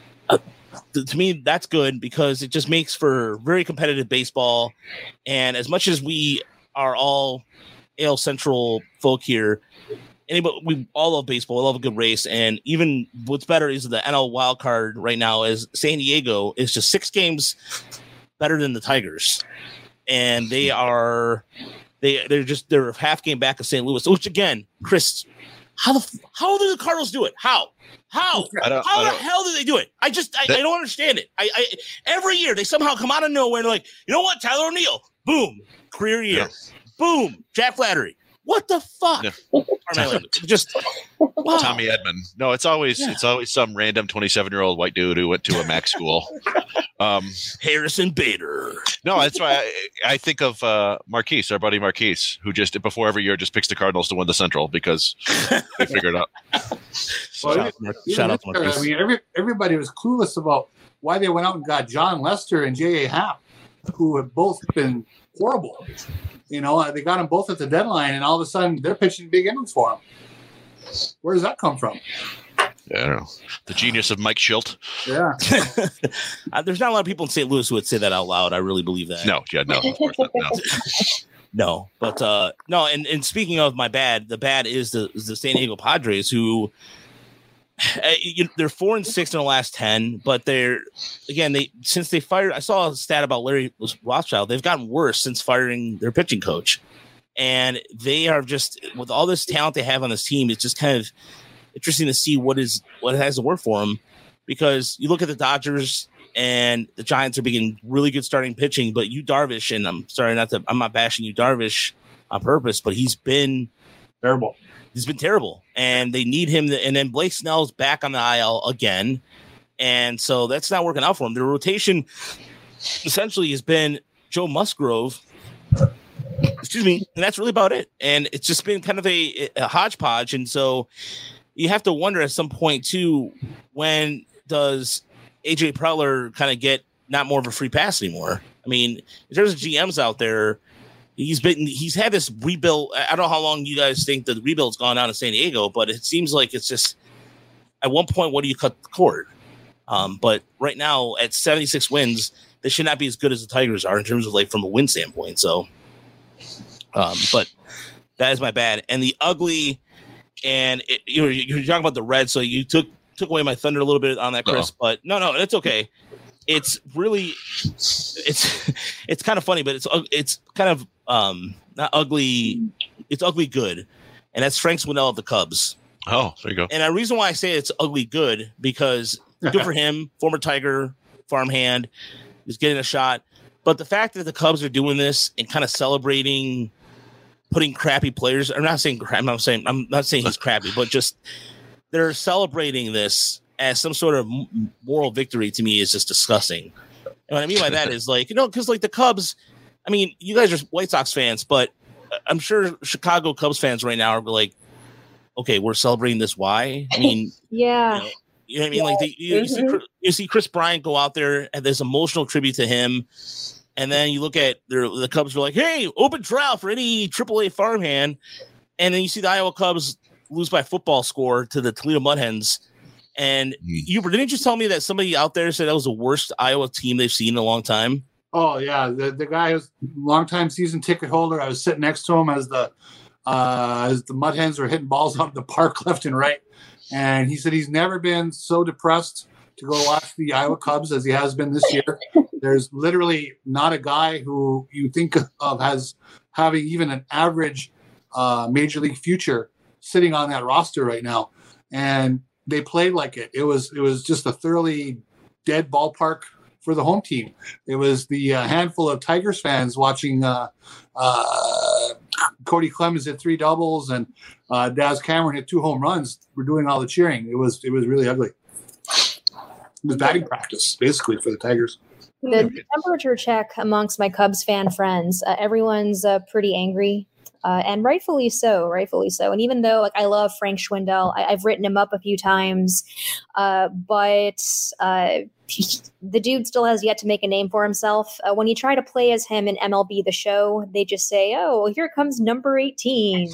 S2: to me that's good because it just makes for very competitive baseball. And as much as we are all AL Central folk here, we all love baseball. We love a good race. And even what's better is the NL wild card right now is San Diego is just 6 games better than the Tigers. And they're half game back of St. Louis, which again, Chris, how did the Cardinals do it? How the hell did they do it? I don't understand it. I every year they somehow come out of nowhere and they're like, you know what, Tyler O'Neill, boom, career year, boom, Jack Flaherty. What the fuck? Yeah. Just wow.
S7: Tommy Edman. No, it's always some random 27-year-old white dude who went to a MAC school.
S2: Harrison Bader.
S7: No, that's why I think of Marquise, our buddy Marquise, who just before every year just picks the Cardinals to win the Central because they figured it out.
S2: Shout out to Marquise.
S5: I mean, everybody was clueless about why they went out and got John Lester and J.A. Happ, who have both been horrible. You know, they got them both at the deadline, and all of a sudden they're pitching big innings for them. Where does that come from?
S7: Yeah, I don't know. The genius of Mike Schilt.
S5: Yeah.
S2: There's not a lot of people in St. Louis who would say that out loud. I really believe that.
S7: No, of course not. No.
S2: No, but no. And speaking of my bad, the bad is the San Diego Padres, who they're 4-6 in the last 10, but since they fired. I saw a stat about Larry Rothschild. They've gotten worse since firing their pitching coach, and they are just with all this talent they have on this team. It's just kind of interesting to see what has to work for them, because you look at the Dodgers and the Giants are beginning really good starting pitching, but Yu Darvish, and I'm not bashing Yu Darvish on purpose, but he's been
S5: terrible.
S2: He's been terrible, and they need him. And then Blake Snell's back on the IL again, and so that's not working out for him. The rotation essentially has been Joe Musgrove, excuse me, and that's really about it. And it's just been kind of a hodgepodge, and so you have to wonder at some point too, when does AJ Preller kind of get not more of a free pass anymore? I mean, if there's GMs out there. He's had this rebuild. I don't know how long you guys think the rebuild's gone on in San Diego, but it seems like it's just at one point, what do you cut the cord? But right now at 76 wins, they should not be as good as the Tigers are in terms of like from a win standpoint. So, but that is my bad. And the ugly, and you're talking about the Reds, so you took away my thunder a little bit on that, Chris. Uh-oh. But no, it's okay. It's really, it's kind of funny, but it's kind of not ugly. It's ugly good, and that's Frank Swindell of the Cubs.
S7: Oh, there you go.
S2: And the reason why I say it's ugly good, because good for him, former Tiger farmhand, is getting a shot. But the fact that the Cubs are doing this and kind of celebrating, putting crappy players. I'm not saying he's crappy, but just they're celebrating this as some sort of moral victory to me is just disgusting. And what I mean by that is like, because like the Cubs, I mean, you guys are White Sox fans, but I'm sure Chicago Cubs fans right now are like, okay, we're celebrating this. Why? I mean,
S3: yeah.
S2: You know what I mean? Like you see Chris Bryant go out there and there's emotional tribute to him. And then you look at the Cubs are like, hey, open trial for any AAA farmhand. And then you see the Iowa Cubs lose by football score to the Toledo Mud Hens. And didn't you just tell me that somebody out there said that was the worst Iowa team they've seen in a long time?
S5: Oh yeah, the guy who's longtime season ticket holder. I was sitting next to him as the Mud Hens were hitting balls out of the park left and right, and he said he's never been so depressed to go watch the Iowa Cubs as he has been this year. There's literally not a guy who you think of as having even an average major league future sitting on that roster right now, and they played like it. It was just a thoroughly dead ballpark for the home team. It was the handful of Tigers fans watching Cody Clemens hit 3 doubles and Daz Cameron hit 2 home runs. We're doing all the cheering. It was really ugly. It was batting practice basically for the Tigers.
S3: The temperature check amongst my Cubs fan friends, everyone's pretty angry. And rightfully so. And even though like I love Frank Schwindel, I've written him up a few times, but the dude still has yet to make a name for himself. When you try to play as him in MLB The Show, they just say, "Oh, here comes number 18."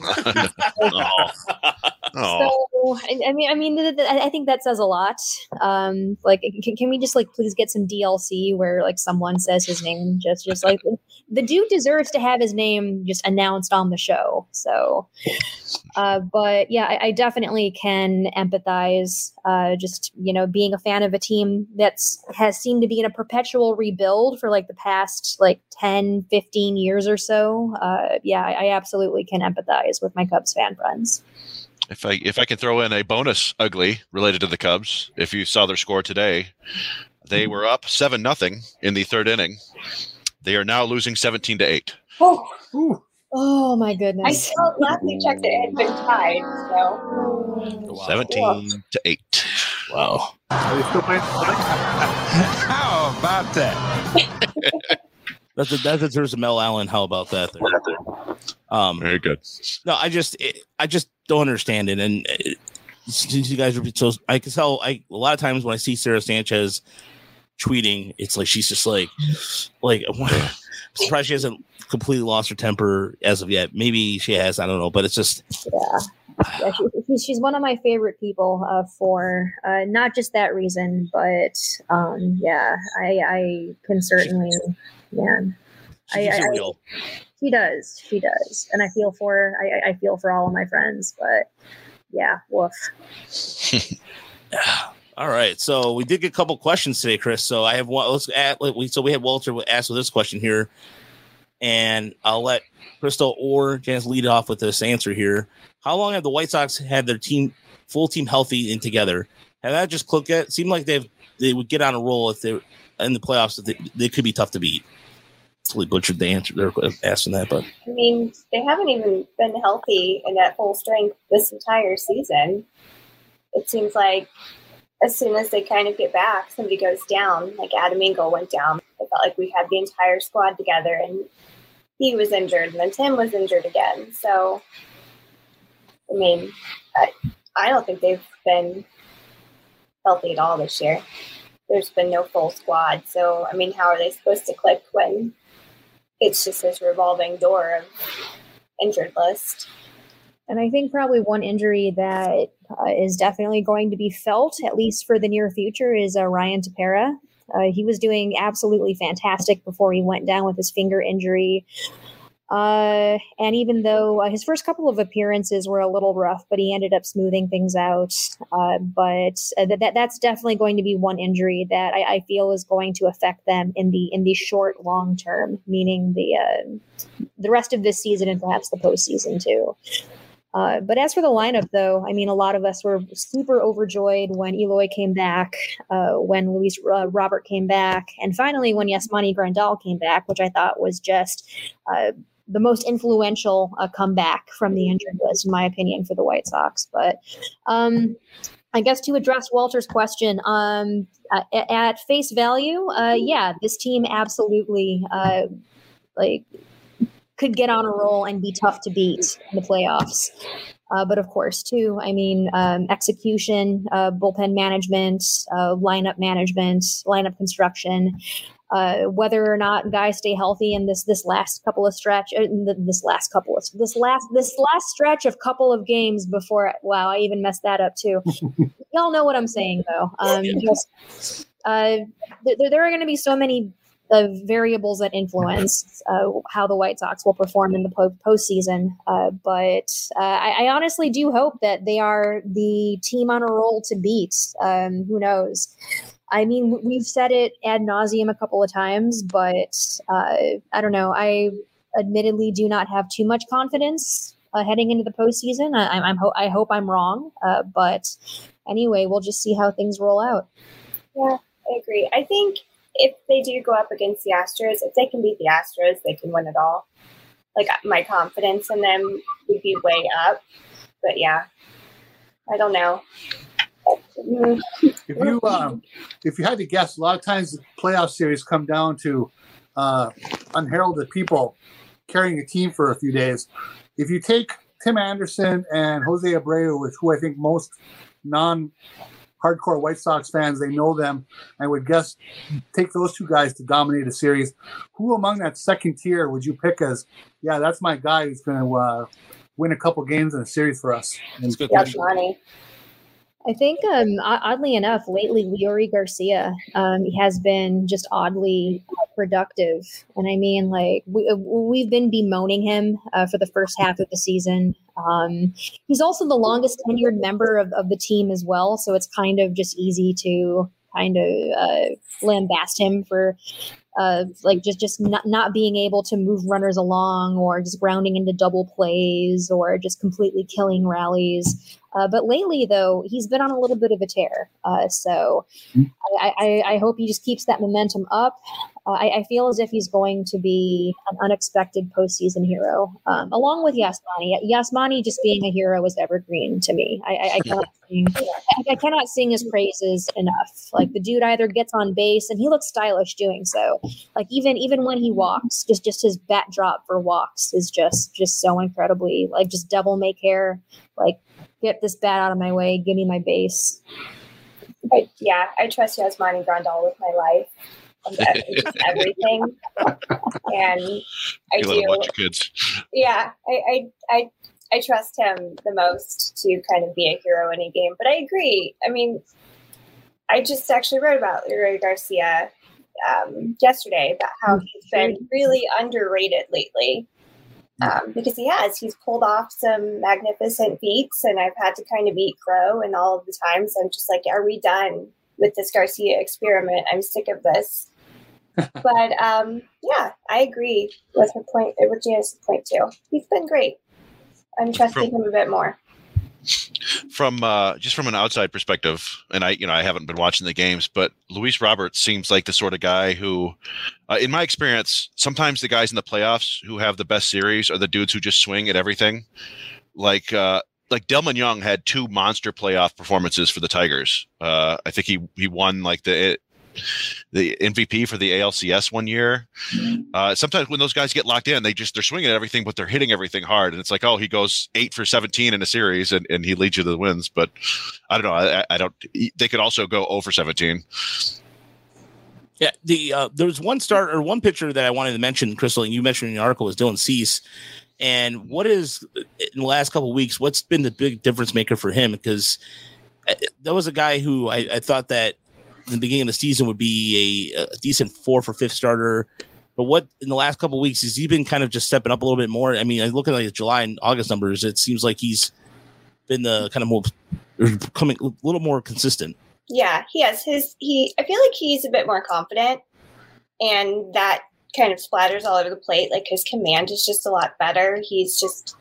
S3: So, I mean, I think that says a lot. Like, can we just like please get some DLC where like someone says his name? Just like the dude deserves to have his name just announced on the show. So, but yeah, I definitely can empathize. Just being a fan of a team has seemed to be in a perpetual rebuild for like the past like 10, 15 years or so. Yeah, I absolutely can empathize with my Cubs fan friends.
S7: If I can throw in a bonus ugly related to the Cubs, if you saw their score today, they were up 7-0 in the third inning. They are now losing 17-8.
S3: Oh my goodness!
S4: I saw last we checked it had been tied. So
S7: 17-8.
S2: Wow.
S5: Are they still playing?
S10: How about that?
S2: That deserves a Mel Allen. How about that? There?
S7: Very good.
S2: No, I just don't understand it. And since you guys are so, I can tell. A lot of times when I see Sarah Sanchez tweeting, it's like she's just like I'm surprised she hasn't completely lost her temper as of yet. Maybe she has. I don't know, but it's just
S3: she's one of my favorite people for not just that reason, but I can certainly, man. She does, and I feel for I feel for all of my friends, but yeah, woof.
S2: All right, so we did get a couple questions today, Chris. So I have one. We had Walter ask with this question here, and I'll let Crystal or Janice lead off with this answer here. How long have the White Sox had their full team healthy and together? Have that just clicked yet? It seemed like they would get on a roll if they were in the playoffs. They could be tough to beat. Totally butchered the answer. They're asking that, but
S4: I mean, they haven't even been healthy and at full strength this entire season. It seems like as soon as they kind of get back, somebody goes down. Like Adam Engel went down. I felt like we had the entire squad together, and he was injured, and then Tim was injured again. So, I mean, I don't think they've been healthy at all this year. There's been no full squad. So, I mean, how are they supposed to click when it's just this revolving door of injured list?
S3: And I think probably one injury that is definitely going to be felt, at least for the near future, is Ryan Tepera. He was doing absolutely fantastic before he went down with his finger injury. And even though his first couple of appearances were a little rough, but he ended up smoothing things out. But that's definitely going to be one injury that I feel is going to affect them in the short, long term, meaning the rest of this season and perhaps the postseason too. But as for the lineup, though, I mean, a lot of us were super overjoyed when Eloy came back, when Luis Robert came back, and finally when Yasmani Grandal came back, which I thought was just the most influential comeback from the injured list, in my opinion, for the White Sox. But I guess to address Walter's question, at face value, this team absolutely could get on a roll and be tough to beat in the playoffs. But of course, too, I mean, execution, bullpen management, lineup management, lineup construction, whether or not guys stay healthy in this last stretch of couple of games before. Wow, I even messed that up too. Y'all know what I'm saying, though. There are going to be so many variables that influence how the White Sox will perform in the postseason. But I honestly do hope that they are the team on a roll to beat. Who knows? I mean, we've said it ad nauseum a couple of times, but I don't know. I admittedly do not have too much confidence heading into the postseason. I hope I'm wrong. But anyway, we'll just see how things roll out.
S4: Yeah, I agree. I think if they do go up against the Astros, if they can beat the Astros, they can win it all. Like, my confidence in them would be way up. But yeah, I don't know.
S5: If you had to guess, a lot of times the playoff series come down to unheralded people carrying a team for a few days. If you take Tim Anderson and Jose Abreu, who I think most non-hardcore White Sox fans, they know them, I would guess take those two guys to dominate a series. Who among that second tier would you pick as, yeah, that's my guy who's going to win a couple games in a series for us?
S2: That's a good question.
S4: Money.
S3: I think, oddly enough, lately, Leury Garcia has been just oddly productive. And I mean, like, we've been bemoaning him for the first half of the season. He's also the longest tenured member of the team as well. So it's kind of just easy to kind of lambast him for like just not being able to move runners along, or just grounding into double plays, or just completely killing rallies. But lately, though, he's been on a little bit of a tear. So I hope he just keeps that momentum up. I feel as if he's going to be an unexpected postseason hero, along with Yasmani. Yasmani just being a hero is evergreen to me. I cannot sing his praises enough. Like, the dude either gets on base, and he looks stylish doing so. Like, even when he walks, just his bat drop for walks is just so incredibly, like, just devil may care. Like, get this bat out of my way. Give me my base.
S4: I trust Yasmani Grandal with my life. Everything. And I do.
S7: Watch your kids.
S4: Yeah, I trust him the most to kind of be a hero in a game. But I agree. I mean, I just actually wrote about Leroy Garcia yesterday, about how he's been really underrated lately. Because he's pulled off some magnificent feats, and I've had to kind of eat crow, and all of the times I'm just like, are we done with this Garcia experiment? I'm sick of this. But I agree with her point, with Janice's point too. He's been great. I'm trusting him a bit more.
S7: From just from an outside perspective, and I haven't been watching the games, but Luis Roberts seems like the sort of guy who, in my experience, sometimes the guys in the playoffs who have the best series are the dudes who just swing at everything. Like Delman Young had 2 monster playoff performances for the Tigers. I think he won like the MVP for the ALCS one year. Sometimes when those guys get locked in, they're swinging at everything, but they're hitting everything hard. And it's like, he goes 8 for 17 in a series and he leads you to the wins. But I don't know. I don't, they could also go 0 for 17.
S2: Yeah. There was one pitcher that I wanted to mention, Crystal, and you mentioned in the article, was Dylan Cease. And what is, in the last couple of weeks, what's been the big difference maker for him? Because that was a guy who I thought that in the beginning of the season would be a decent 4th or 5th starter. But what in the last couple of weeks has he been kind of just stepping up a little bit more? I mean, looking at his July and August numbers, it seems like he's been the kind of more becoming a little more consistent.
S4: Yeah, he has I feel like he's a bit more confident, and that kind of splatters all over the plate. Like, his command is just a lot better. He's just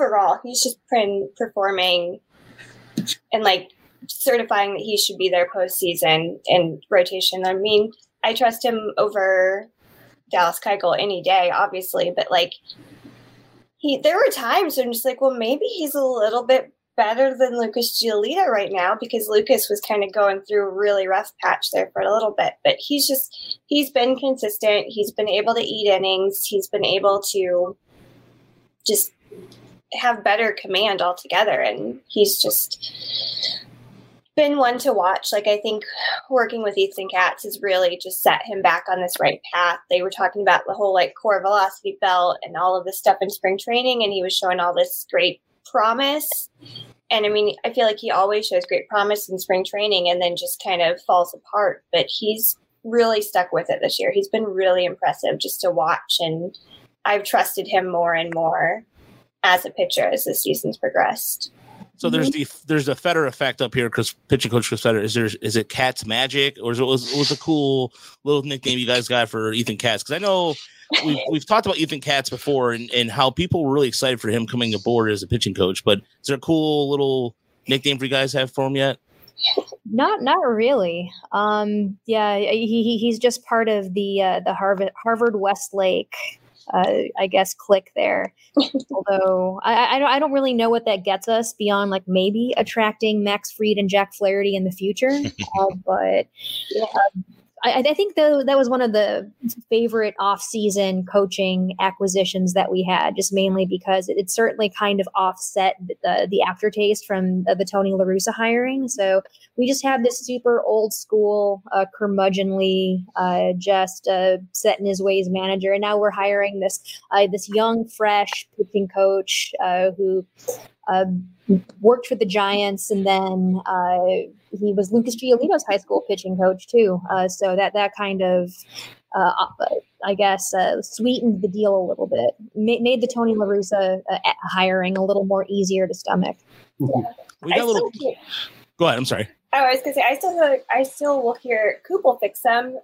S4: been performing and like certifying that he should be their postseason in rotation. I mean, I trust him over Dallas Keuchel any day, obviously, but like there were times when I'm just like, well, maybe he's a little bit better than Lucas Giolito right now, because Lucas was kind of going through a really rough patch there for a little bit, but he's been consistent. He's been able to eat innings. He's been able to just have better command altogether. And he's just been one to watch. Like, I think working with Ethan Katz has really just set him back on this right path. They were talking about the whole like core velocity belt and all of this stuff in spring training, and he was showing all this great promise. And I mean, I feel like he always shows great promise in spring training and then just kind of falls apart, but he's really stuck with it this year. He's been really impressive just to watch, and I've trusted him more and more as a pitcher as the season's progressed.
S2: So there's the Fetter effect up here, because pitching coach Chris Fetter. Is it Katz Magic, or was a cool little nickname you guys got for Ethan Katz? Because I know we've talked about Ethan Katz before and how people were really excited for him coming aboard as a pitching coach. But is there a cool little nickname for you guys have for him yet?
S3: Not really. He's just part of the Harvard Westlake, I guess, click there. Although I don't really know what that gets us beyond like maybe attracting Max Fried and Jack Flaherty in the future. But I think that was one of the favorite off-season coaching acquisitions that we had, just mainly because it certainly kind of offset the aftertaste from the Tony La Russa hiring. So we just have this super old school, curmudgeonly, just set in his ways manager, and now we're hiring this young, fresh pitching coach who worked for the Giants, and then he was Lucas Giolito's high school pitching coach too. So that kind of, I guess, sweetened the deal a little bit, made the Tony La Russa hiring a little more easier to stomach.
S2: Yeah. Go ahead. I'm sorry.
S4: I was gonna say I still will hear Coop will fix them. Like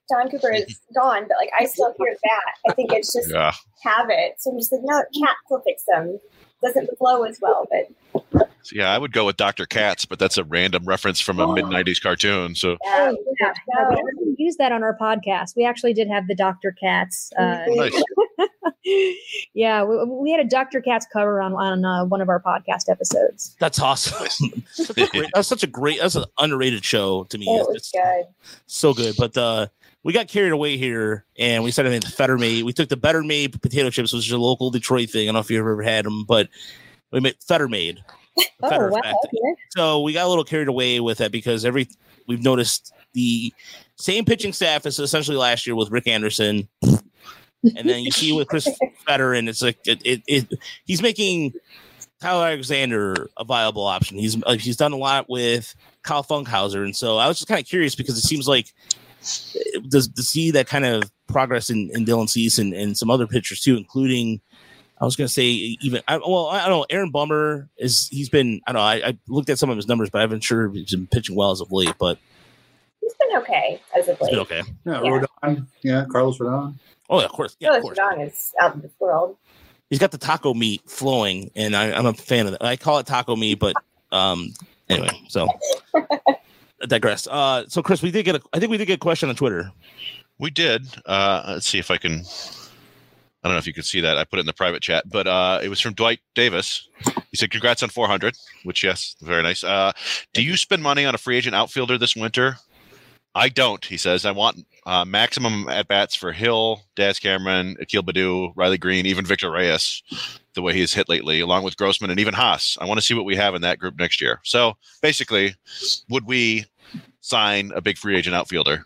S4: Don Cooper is gone, but like I still hear that. I think it's just habit. So I'm just like, no, Cats will fix them. Doesn't flow as well, but
S7: yeah, I would go with Dr. Katz, but that's a random reference from a mid-90s cartoon. So
S3: we actually used that on our podcast. We actually did have the Dr. Katz.
S7: Nice.
S3: Yeah, we had a Dr. Katz cover on one of our podcast episodes.
S2: That's awesome. That's an underrated show to me.
S4: It's good.
S2: So good. But we got carried away here, and we started making the Fetter Made. We took the Better Made potato chips, which is a local Detroit thing. I don't know if you've ever had them, but we made Fetter Made.
S3: Oh, wow. Okay.
S2: So we got a little carried away with that because we've noticed the same pitching staff as essentially last year with Rick Anderson. And then you see with Chris Fetter, and it's like he's making Tyler Alexander a viable option. He's done a lot with Kyle Funkhauser, and so I was just kind of curious because it seems like to see that kind of progress in Dylan Cease and some other pitchers too, including I was going to say even I don't know, Aaron Bummer he's been I don't know, I looked at some of his numbers, but I haven't sure if he's been pitching well as of late, but
S4: he's been okay as of late.
S2: He's been okay.
S5: Yeah, Rodon. Carlos Rodon.
S2: Oh yeah, of course. Yeah,
S4: Carlos Rodon is out of this world.
S2: He's got the taco meat flowing, and I'm a fan of that. I call it taco meat, but anyway, so I digress. So Chris, I think we did get a question on Twitter.
S7: We did. Let's see if I can. I don't know if you could see that. I put it in the private chat, but it was from Dwight Davis. He said, "Congrats on 400," which yes, very nice. Do you spend money on a free agent outfielder this winter? I don't. He says, I want maximum at bats for Hill, Daz Cameron, Akil Baddoo, Riley Green, even Victor Reyes, the way he's hit lately, along with Grossman and even Haas. I want to see what we have in that group next year. So basically, would we sign a big free agent outfielder?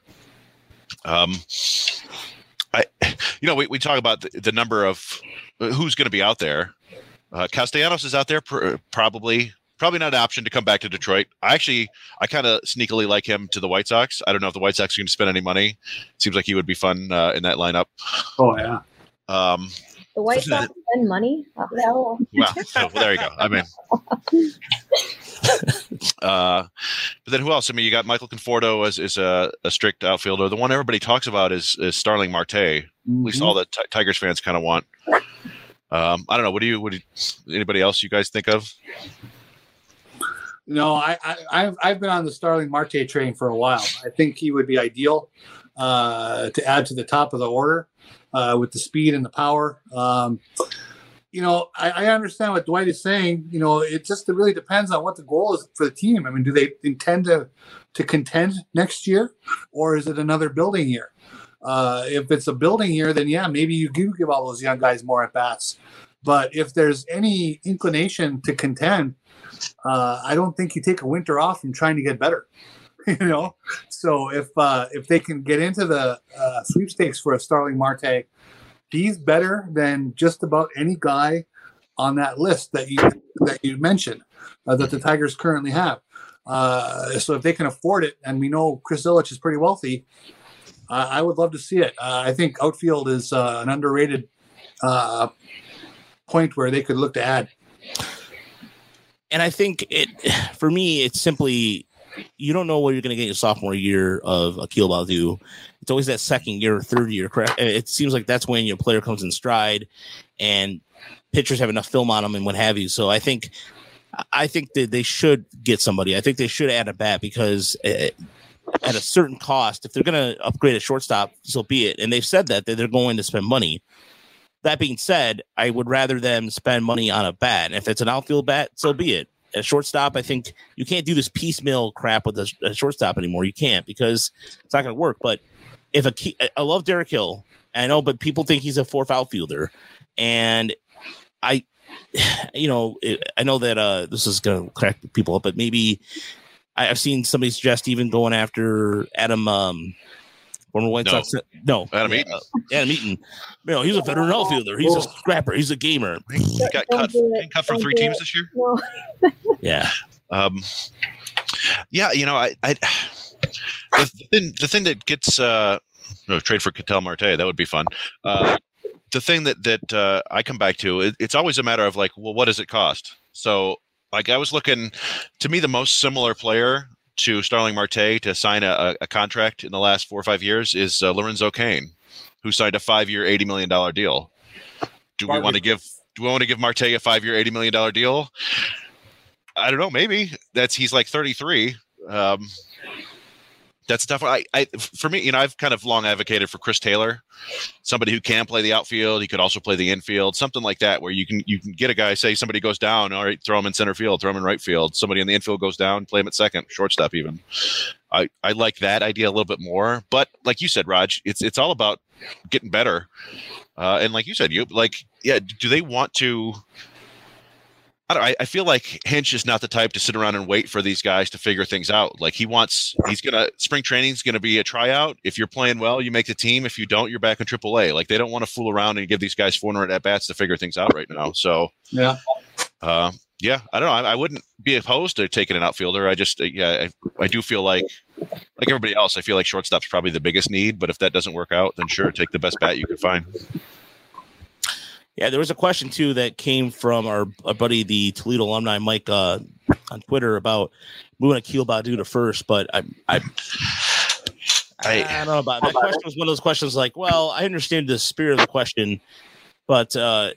S7: We talk about the number of who's going to be out there. Castellanos is out there, probably not an option to come back to Detroit. I kind of sneakily like him to the White Sox. I don't know if the White Sox are going to spend any money. Seems like he would be fun in that lineup.
S5: Oh yeah.
S3: The White Sox spend money? Oh, no.
S7: Well, there you go. I mean, but then who else? I mean, you got Michael Conforto as a strict outfielder. The one everybody talks about is Starling Marte. Mm-hmm. At least all the Tigers fans kind of want. I don't know. What do you? Anybody else you guys think of?
S5: No, I've been on the Starling Marte train for a while. I think he would be ideal to add to the top of the order with the speed and the power. I understand what Dwight is saying. It just really depends on what the goal is for the team. I mean, do they intend to contend next year, or is it another building year? If it's a building year, then yeah, maybe you do give all those young guys more at bats. But if there's any inclination to contend, I don't think you take a winter off from trying to get better. So if they can get into the sweepstakes for a Starling Marte, he's better than just about any guy on that list that you mentioned that the Tigers currently have. So if they can afford it, and we know Chris Ilitch is pretty wealthy, I would love to see it. I think outfield is an underrated point where they could look to add.
S2: And I think for me, it's simply, you don't know what you're going to get your sophomore year of Akil Baddoo. It's always that second year or third year, correct? It seems like that's when your player comes in stride and pitchers have enough film on them and what have you. So I think that they should get somebody. I think they should add a bat because at a certain cost, if they're going to upgrade a shortstop, so be it. And they've said that they're going to spend money. That being said, I would rather them spend money on a bat. And if it's an outfield bat, so be it. At shortstop, I think you can't do this piecemeal crap with a shortstop anymore. You can't, because it's not going to work. But I love Derek Hill, I know, but people think he's a fourth outfielder. And I know that this is going to crack people up, but maybe I've seen somebody suggest even going after Adam, former White Sox. No, Adam Eaton. Adam Eaton. He's a veteran outfielder. He's a scrapper. He's a gamer.
S7: He got cut from 3 teams this year.
S3: No.
S2: Yeah.
S7: The thing that gets trade for Ketel Marte, that would be fun. The thing that I come back to, it's always a matter of like, well, what does it cost? So like I was looking, to me, the most similar player to Starling Marte to sign a contract in the last 4 or 5 years is Lorenzo Cain, who signed a 5-year, $80 million deal. Do we want to give Marte a 5-year, $80 million deal? I don't know. Maybe he's like 33. That's tough. For me, I've kind of long advocated for Chris Taylor, somebody who can play the outfield. He could also play the infield, something like that, where you can get a guy. Say somebody goes down, all right, throw him in center field, throw him in right field. Somebody in the infield goes down, play him at second, shortstop even. I like that idea a little bit more. But like you said, Raj, it's all about getting better. And like you said, do they want to? I feel like Hinch is not the type to sit around and wait for these guys to figure things out. Like spring training is going to be a tryout. If you're playing well, you make the team. If you don't, you're back in AAA. Like they don't want to fool around and give these guys 400 at bats to figure things out right now. So
S5: yeah,
S7: I don't know. I wouldn't be opposed to taking an outfielder. I just, I do feel like everybody else, I feel like shortstop's probably the biggest need, but if that doesn't work out, then sure, take the best bat you can find.
S2: Yeah, there was a question too that came from our buddy, the Toledo alumni, Mike, on Twitter about moving Akil Baddoo to first. But I don't know about that. Question was one of those questions like, well, I understand the spirit of the question, but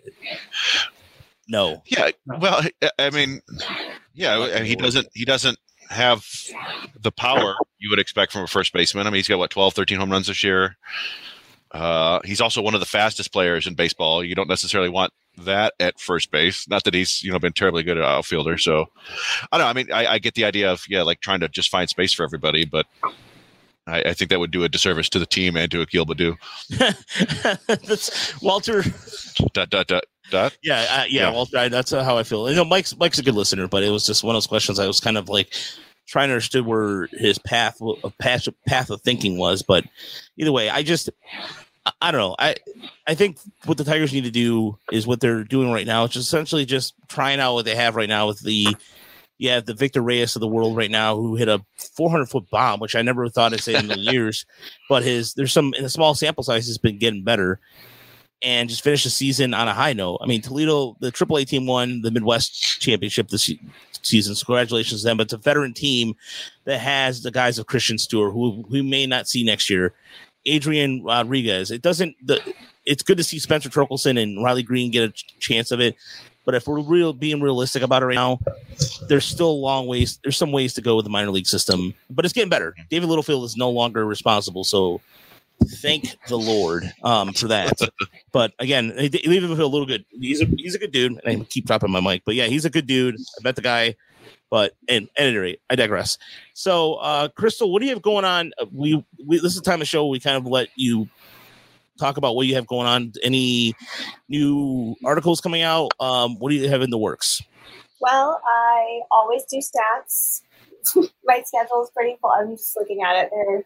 S2: no.
S7: Yeah, well, I mean, yeah, he doesn't have the power you would expect from a first baseman. I mean, he's got 12, 13 home runs this year. He's also one of the fastest players in baseball. You don't necessarily want that at first base. Not that he's been terribly good at outfielder. So I don't know. I mean, I get the idea of trying to just find space for everybody, but I think that would do a disservice to the team and to Akil Baddoo.
S2: That's Walter. ...
S7: Yeah.
S2: Walter. That's how I feel. Mike's a good listener, but it was just one of those questions I was kind of like trying to understand where his path of thinking was. But either way, I don't know. I think what the Tigers need to do is what they're doing right now. It's essentially just trying out what they have right now with the Victor Reyes of the world right now, who hit a 400-foot bomb, which I never thought I'd say in the years. But there's some in a small sample size has been getting better, and just finish the season on a high note. I mean, Toledo, the AAA team, won the Midwest Championship this season. So congratulations to them. But it's a veteran team that has the guys of Christian Stewart, who we may not see next year. Adrian Rodriguez. It's good to see Spencer Torkelson and Riley Green get a chance of it. But if we're being realistic about it right now, there's still a long ways. There's some ways to go with the minor league system, but it's getting better. David Littlefield is no longer responsible, so thank the Lord for that. But again, leave him feel a little good. He's a good dude. And I keep dropping my mic, but yeah, he's a good dude. I bet the guy. But at any rate, I digress. So, Crystal, what do you have going on? We this is the time of show we kind of let you talk about what you have going on. Any new articles coming out? What do you have in the works?
S4: Well, I always do stats. My schedule is pretty full. I'm just looking at it. There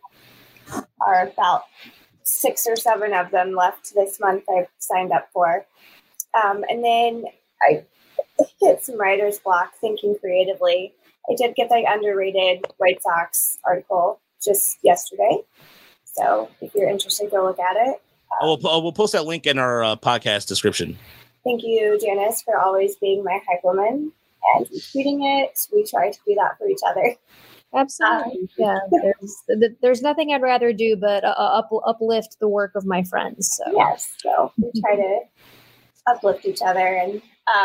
S4: are about 6 or 7 of them left this month I've signed up for. And then I hit some writer's block thinking creatively. I did get the underrated White Sox article just yesterday. So if you're interested, go look at it.
S2: We'll post that link in our podcast description.
S4: Thank you, Janice, for always being my hype woman and retweeting it. We try to do that for each other.
S3: Absolutely. Yeah. There's nothing I'd rather do but uplift the work of my friends. So.
S4: Yes. So we try to uplift each other. And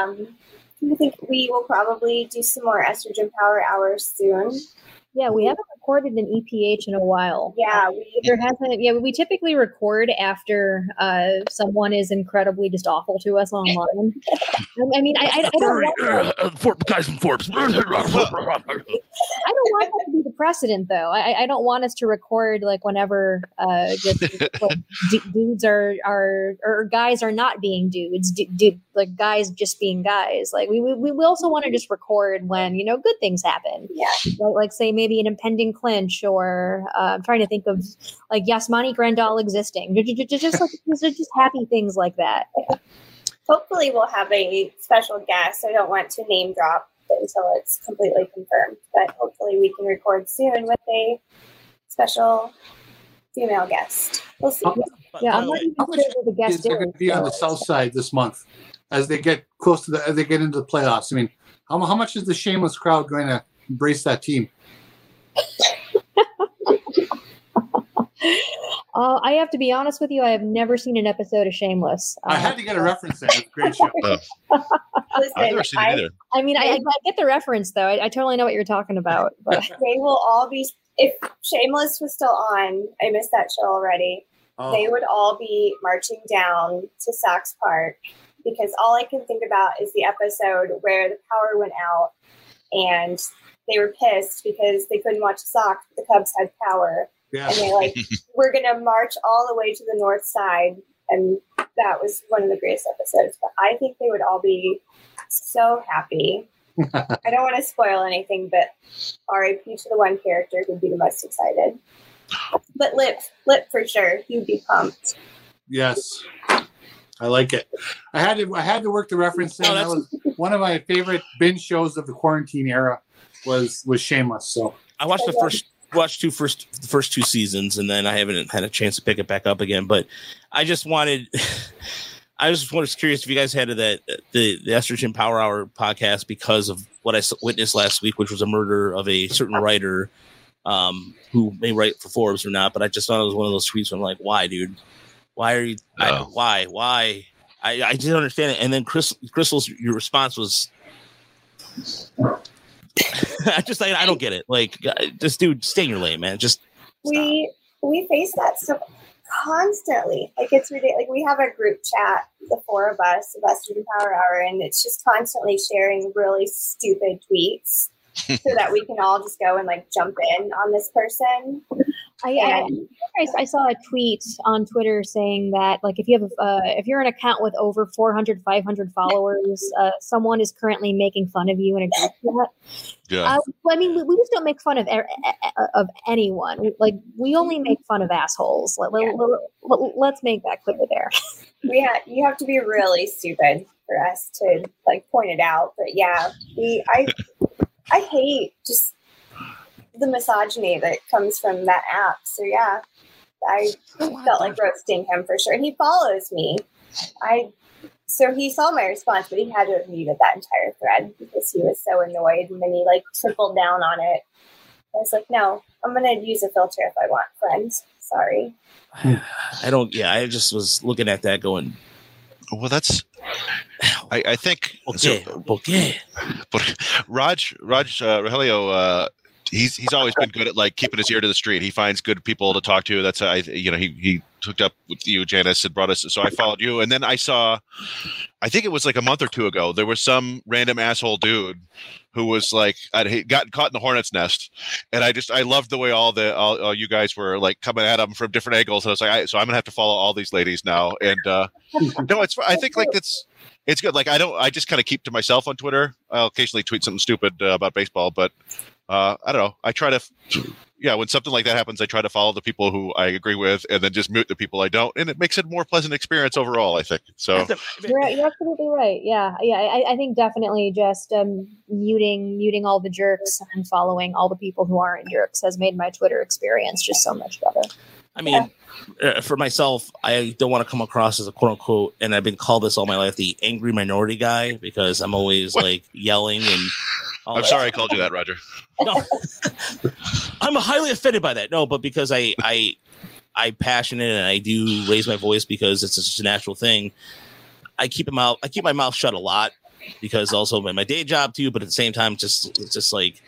S4: I think we will probably do some more Estrogen Power Hours soon.
S3: Yeah, we haven't recorded an EPH in a while.
S4: Yeah,
S3: we typically record after someone is incredibly just awful to us online. I mean, I don't want
S2: guys from Forbes.
S3: I don't want that to be the precedent, though. I don't want us to record like whenever just like, dudes are or guys are not being dudes, like guys just being guys. Like we also want to just record when good things happen.
S4: Yeah,
S3: like say maybe an impending clinch, or I'm trying to think of like Yasmani Grandal existing, just happy things like that.
S4: Yeah. Hopefully we'll have a special guest. I don't want to name drop until it's completely confirmed, but hopefully we can record soon with a special female guest. We'll see.
S3: Yeah, I'm not even sure who the guest is.
S5: They're going to be on the south side this month as they get close to as they get into the playoffs. I mean, how much is the shameless crowd going to embrace that team?
S3: I have to be honest with you. I have never seen an episode of Shameless.
S5: I had to get a reference there. It's a great show.
S4: Listen,
S7: I've never seen it either.
S3: I mean, I get the reference, though. I totally know what you're talking about. But
S4: They will all be. If Shameless was still on, I missed that show already.
S5: Oh.
S4: They would all be marching down to Sox Park because all I can think about is the episode where the power went out and they were pissed because they couldn't watch the Sox, but the Cubs had power.
S5: Yeah.
S4: And they're like, we're going to march all the way to the north side. And that was one of the greatest episodes. But I think they would all be so happy. I don't want to spoil anything, but RIP to the one character who'd be the most excited. But Lip for sure. He'd be pumped.
S5: Yes. I like it. I had to work the reference in. That was one of my favorite binge shows of the quarantine era was Shameless. So
S2: I watched the first two seasons, and then I haven't had a chance to pick it back up again. But I just was curious if you guys had the Estrogen Power Hour podcast because of what I witnessed last week, which was a murder of a certain writer who may write for Forbes or not. But I just thought it was one of those tweets where I'm like, why, dude? Why are you? Why? I didn't understand it. And then Crystal's your response was, I don't get it. Like, just dude, stay in your lane, man. Just
S4: we face that stuff constantly. Like it's ridiculous. Like we have a group chat, the four of us, of Estrogen Power Hour, and it's just constantly sharing really stupid tweets so that we can all just go and like jump in on this person.
S3: I saw a tweet on Twitter saying that like if you're an account with over 400, 500 followers, someone is currently making fun of you in a group chat.
S7: Yeah.
S3: I mean, we just don't make fun of anyone. Like we only make fun of assholes. Let's make that clear there.
S4: You have to be really stupid for us to like point it out. But yeah, I hate just the misogyny that comes from that app. So yeah, I felt like roasting him for sure. And he follows me. So he saw my response, but he had to have muted that entire thread because he was so annoyed. And then he like tripled down on it. I was like, no, I'm going to use a filter if I want friends. Sorry.
S2: I just was looking at that going,
S7: well, that's, I think.
S2: Okay.
S7: But Raj Rogelio, he's always been good at like keeping his ear to the street. He finds good people to talk to. That's he hooked up with you, Janice, and brought us. So I followed you, and then I saw, I think it was like a month or two ago, there was some random asshole dude who was like, he got caught in the hornet's nest, and I loved the way all you guys were like coming at him from different angles. And I was like, so I'm gonna have to follow all these ladies now. And no, I think like it's good. Like I just kind of keep to myself on Twitter. I'll occasionally tweet something stupid about baseball, but I don't know. I try to, when something like that happens, I try to follow the people who I agree with and then just mute the people I don't. And it makes it a more pleasant experience overall, I think. So
S3: you're absolutely right. Yeah. I think definitely just muting all the jerks and following all the people who aren't jerks has made my Twitter experience just so much better.
S2: I mean, for myself, I don't want to come across as a quote unquote, and I've been called this all my life, the angry minority guy, because I'm always like yelling and
S7: I'm sorry I called you that, Roger.
S2: No, I'm highly offended by that. No, but because I'm passionate and I do raise my voice because it's just a natural thing. I keep my mouth shut a lot because also my day job too, but at the same time, it's just like,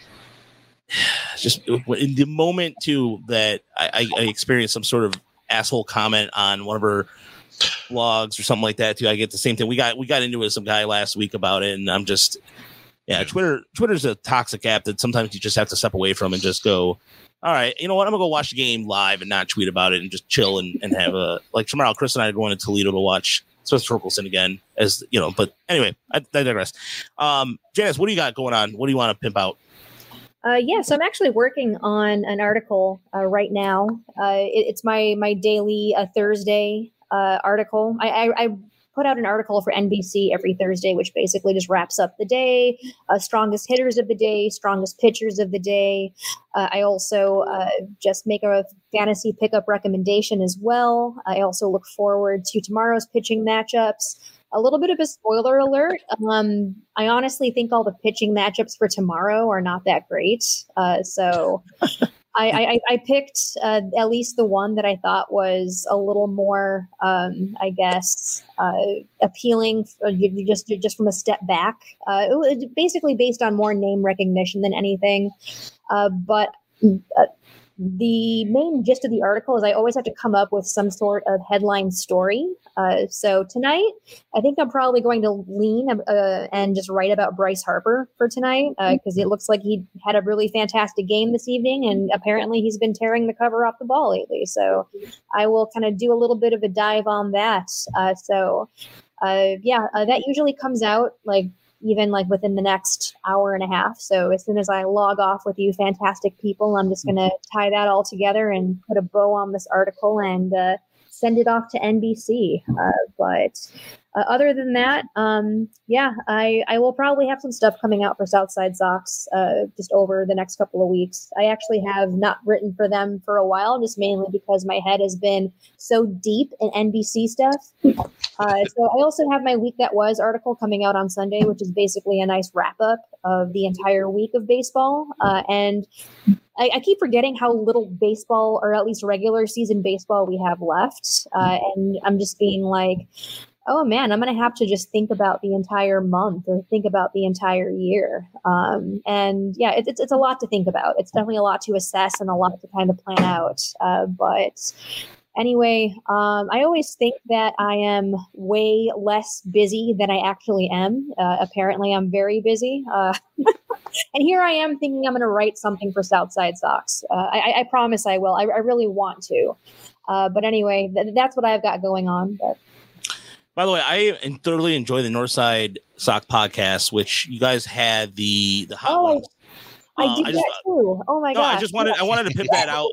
S2: just in the moment too that I experienced some sort of asshole comment on one of her blogs or something like that too. I get the same thing. We got into it with some guy last week about it, and I'm just, Twitter's a toxic app that sometimes you just have to step away from and just go, all right, you know what? I'm gonna go watch the game live and not tweet about it and just chill and have like tomorrow, Chris and I are going to Toledo to watch Spencer Torkelson again, as you know. But anyway, I digress. Janice, what do you got going on? What do you want to pimp out?
S3: So I'm actually working on an article right now. It's my daily Thursday article. I put out an article for NBC every Thursday, which basically just wraps up the day, strongest hitters of the day, strongest pitchers of the day. I also just make a fantasy pickup recommendation as well. I also look forward to tomorrow's pitching matchups. a little bit of a spoiler alert. I honestly think all the pitching matchups for tomorrow are not that great. So I picked at least the one that I thought was a little more, I guess, appealing just from a step back. It was basically based on more name recognition than anything. But the main gist of the article is I always have to come up with some sort of headline story. So tonight, I think I'm probably going to lean and just write about Bryce Harper for tonight because it looks like he had a really fantastic game this evening, and apparently he's been tearing the cover off the ball lately. So I will kind of do a little bit of a dive on that. That usually comes out even within the next hour and a half. So as soon as I log off with you fantastic people, I'm just going to tie that all together and put a bow on this article and send it off to NBC. Other than that, I will probably have some stuff coming out for Southside Sox just over the next couple of weeks. I actually have not written for them for a while, just mainly because my head has been so deep in NBC stuff. So I also have my Week That Was article coming out on Sunday, which is basically a nice wrap up of the entire week of baseball. And I keep forgetting how little baseball, or at least regular season baseball, we have left. And I'm just being like, oh man, I'm going to have to just think about the entire month or think about the entire year. It's a lot to think about. It's definitely a lot to assess and a lot to kind of plan out. But anyway, I always think that I am way less busy than I actually am. Apparently, I'm very busy. And here I am thinking I'm going to write something for Southside Sox. I promise I will. I really want to. But anyway, that's what I've got going on. But.
S2: By the way, I thoroughly enjoy the Northside Sox podcast, which you guys had the hot ones.
S3: I did that too. Oh my gosh!
S2: I wanted to pip that out.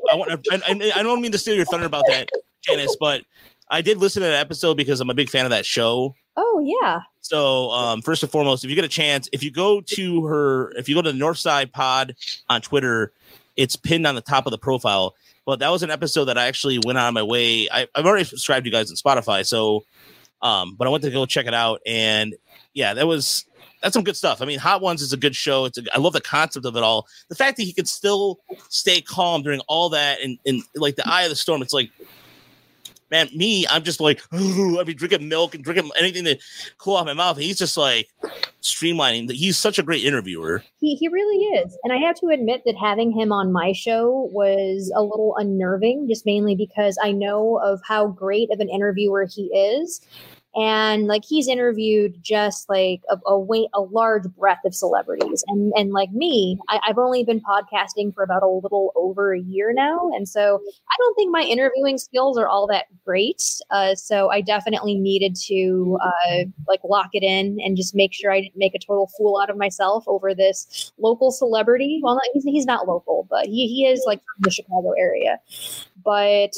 S2: I don't mean to steal your thunder about that, Janice, but I did listen to that episode because I'm a big fan of that show.
S3: Oh yeah.
S2: So first and foremost, if you get a chance, if you go to the Northside Pod on Twitter, it's pinned on the top of the profile. But that was an episode that I actually went out of my way. I've already subscribed to you guys on Spotify, so. But I went to go check it out, and yeah, that's some good stuff. I mean, Hot Ones is a good show. I love the concept of it all. The fact that he could still stay calm during all that and like the eye of the storm. It's like, man, I'm just like, I'd be drinking milk and drinking anything to cool off my mouth. And he's just like streamlining. He's such a great interviewer.
S3: He really is. And I have to admit that having him on my show was a little unnerving, just mainly because I know of how great of an interviewer he is. And like he's interviewed just like a large breadth of celebrities. And like me, I've only been podcasting for about a little over a year now. And so I don't think my interviewing skills are all that great. So I definitely needed to lock it in and just make sure I didn't make a total fool out of myself over this local celebrity. Well, he's not local, but he is like from the Chicago area. But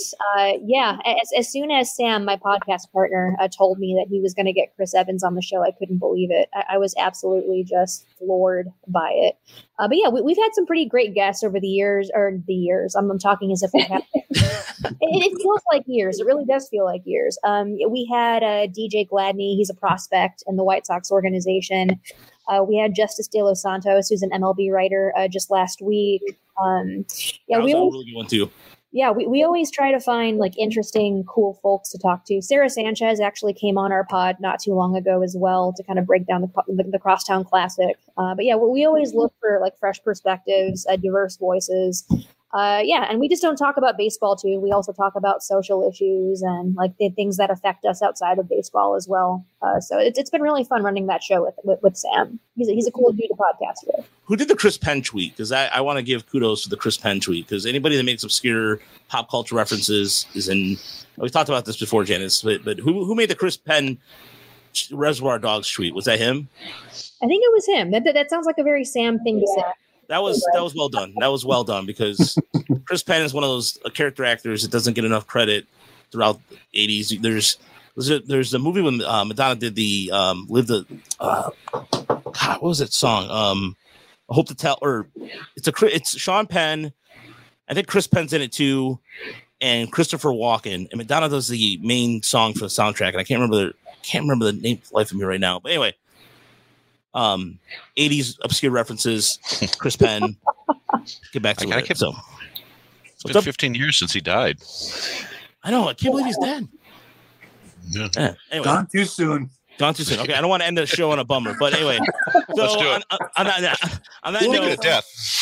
S3: as soon as Sam, my podcast partner, told me that he was going to get Chris Evans on the show, I couldn't believe it. I was absolutely just floored by it. But yeah, we've had some pretty great guests over the years. I'm talking as if we have. It feels like years. It really does feel like years. We had DJ Gladney. He's a prospect in the White Sox organization. We had Justice De Los Santos, who's an MLB writer, just last week.
S2: That was a really good one too.
S3: Yeah, we always try to find like interesting, cool folks to talk to. Sarah Sanchez actually came on our pod not too long ago as well to kind of break down the Crosstown Classic. But yeah, we always look for like fresh perspectives, diverse voices. And we just don't talk about baseball too. We also talk about social issues and like the things that affect us outside of baseball as well. So it's been really fun running that show with Sam. He's a cool dude to podcast with.
S2: Who did the Chris Penn tweet? Because I want to give kudos to the Chris Penn tweet, because anybody that makes obscure pop culture references is in. We talked about this before, Janice, but who made the Chris Penn Reservoir Dogs tweet? Was that him?
S3: I think it was him. That sounds like a very Sam thing to say.
S2: That was well done. That was well done, because Chris Penn is one of those character actors that doesn't get enough credit throughout the 80s. There's a movie when Madonna did the what was that song? I Hope to Tell, or it's Sean Penn. I think Chris Penn's in it too, and Christopher Walken, and Madonna does the main song for the soundtrack, and I can't remember the name for the life of me right now. But anyway, 80s obscure references. Chris Penn. Get back to it. So
S7: it's been 15 years since he died.
S2: I know. I can't believe he's dead.
S7: Yeah.
S2: Anyway,
S5: Gone too soon.
S2: Okay, I don't want to end the show on a bummer, but anyway. So
S7: Let's do it.
S2: On that
S7: Speaking
S2: note,
S7: of death.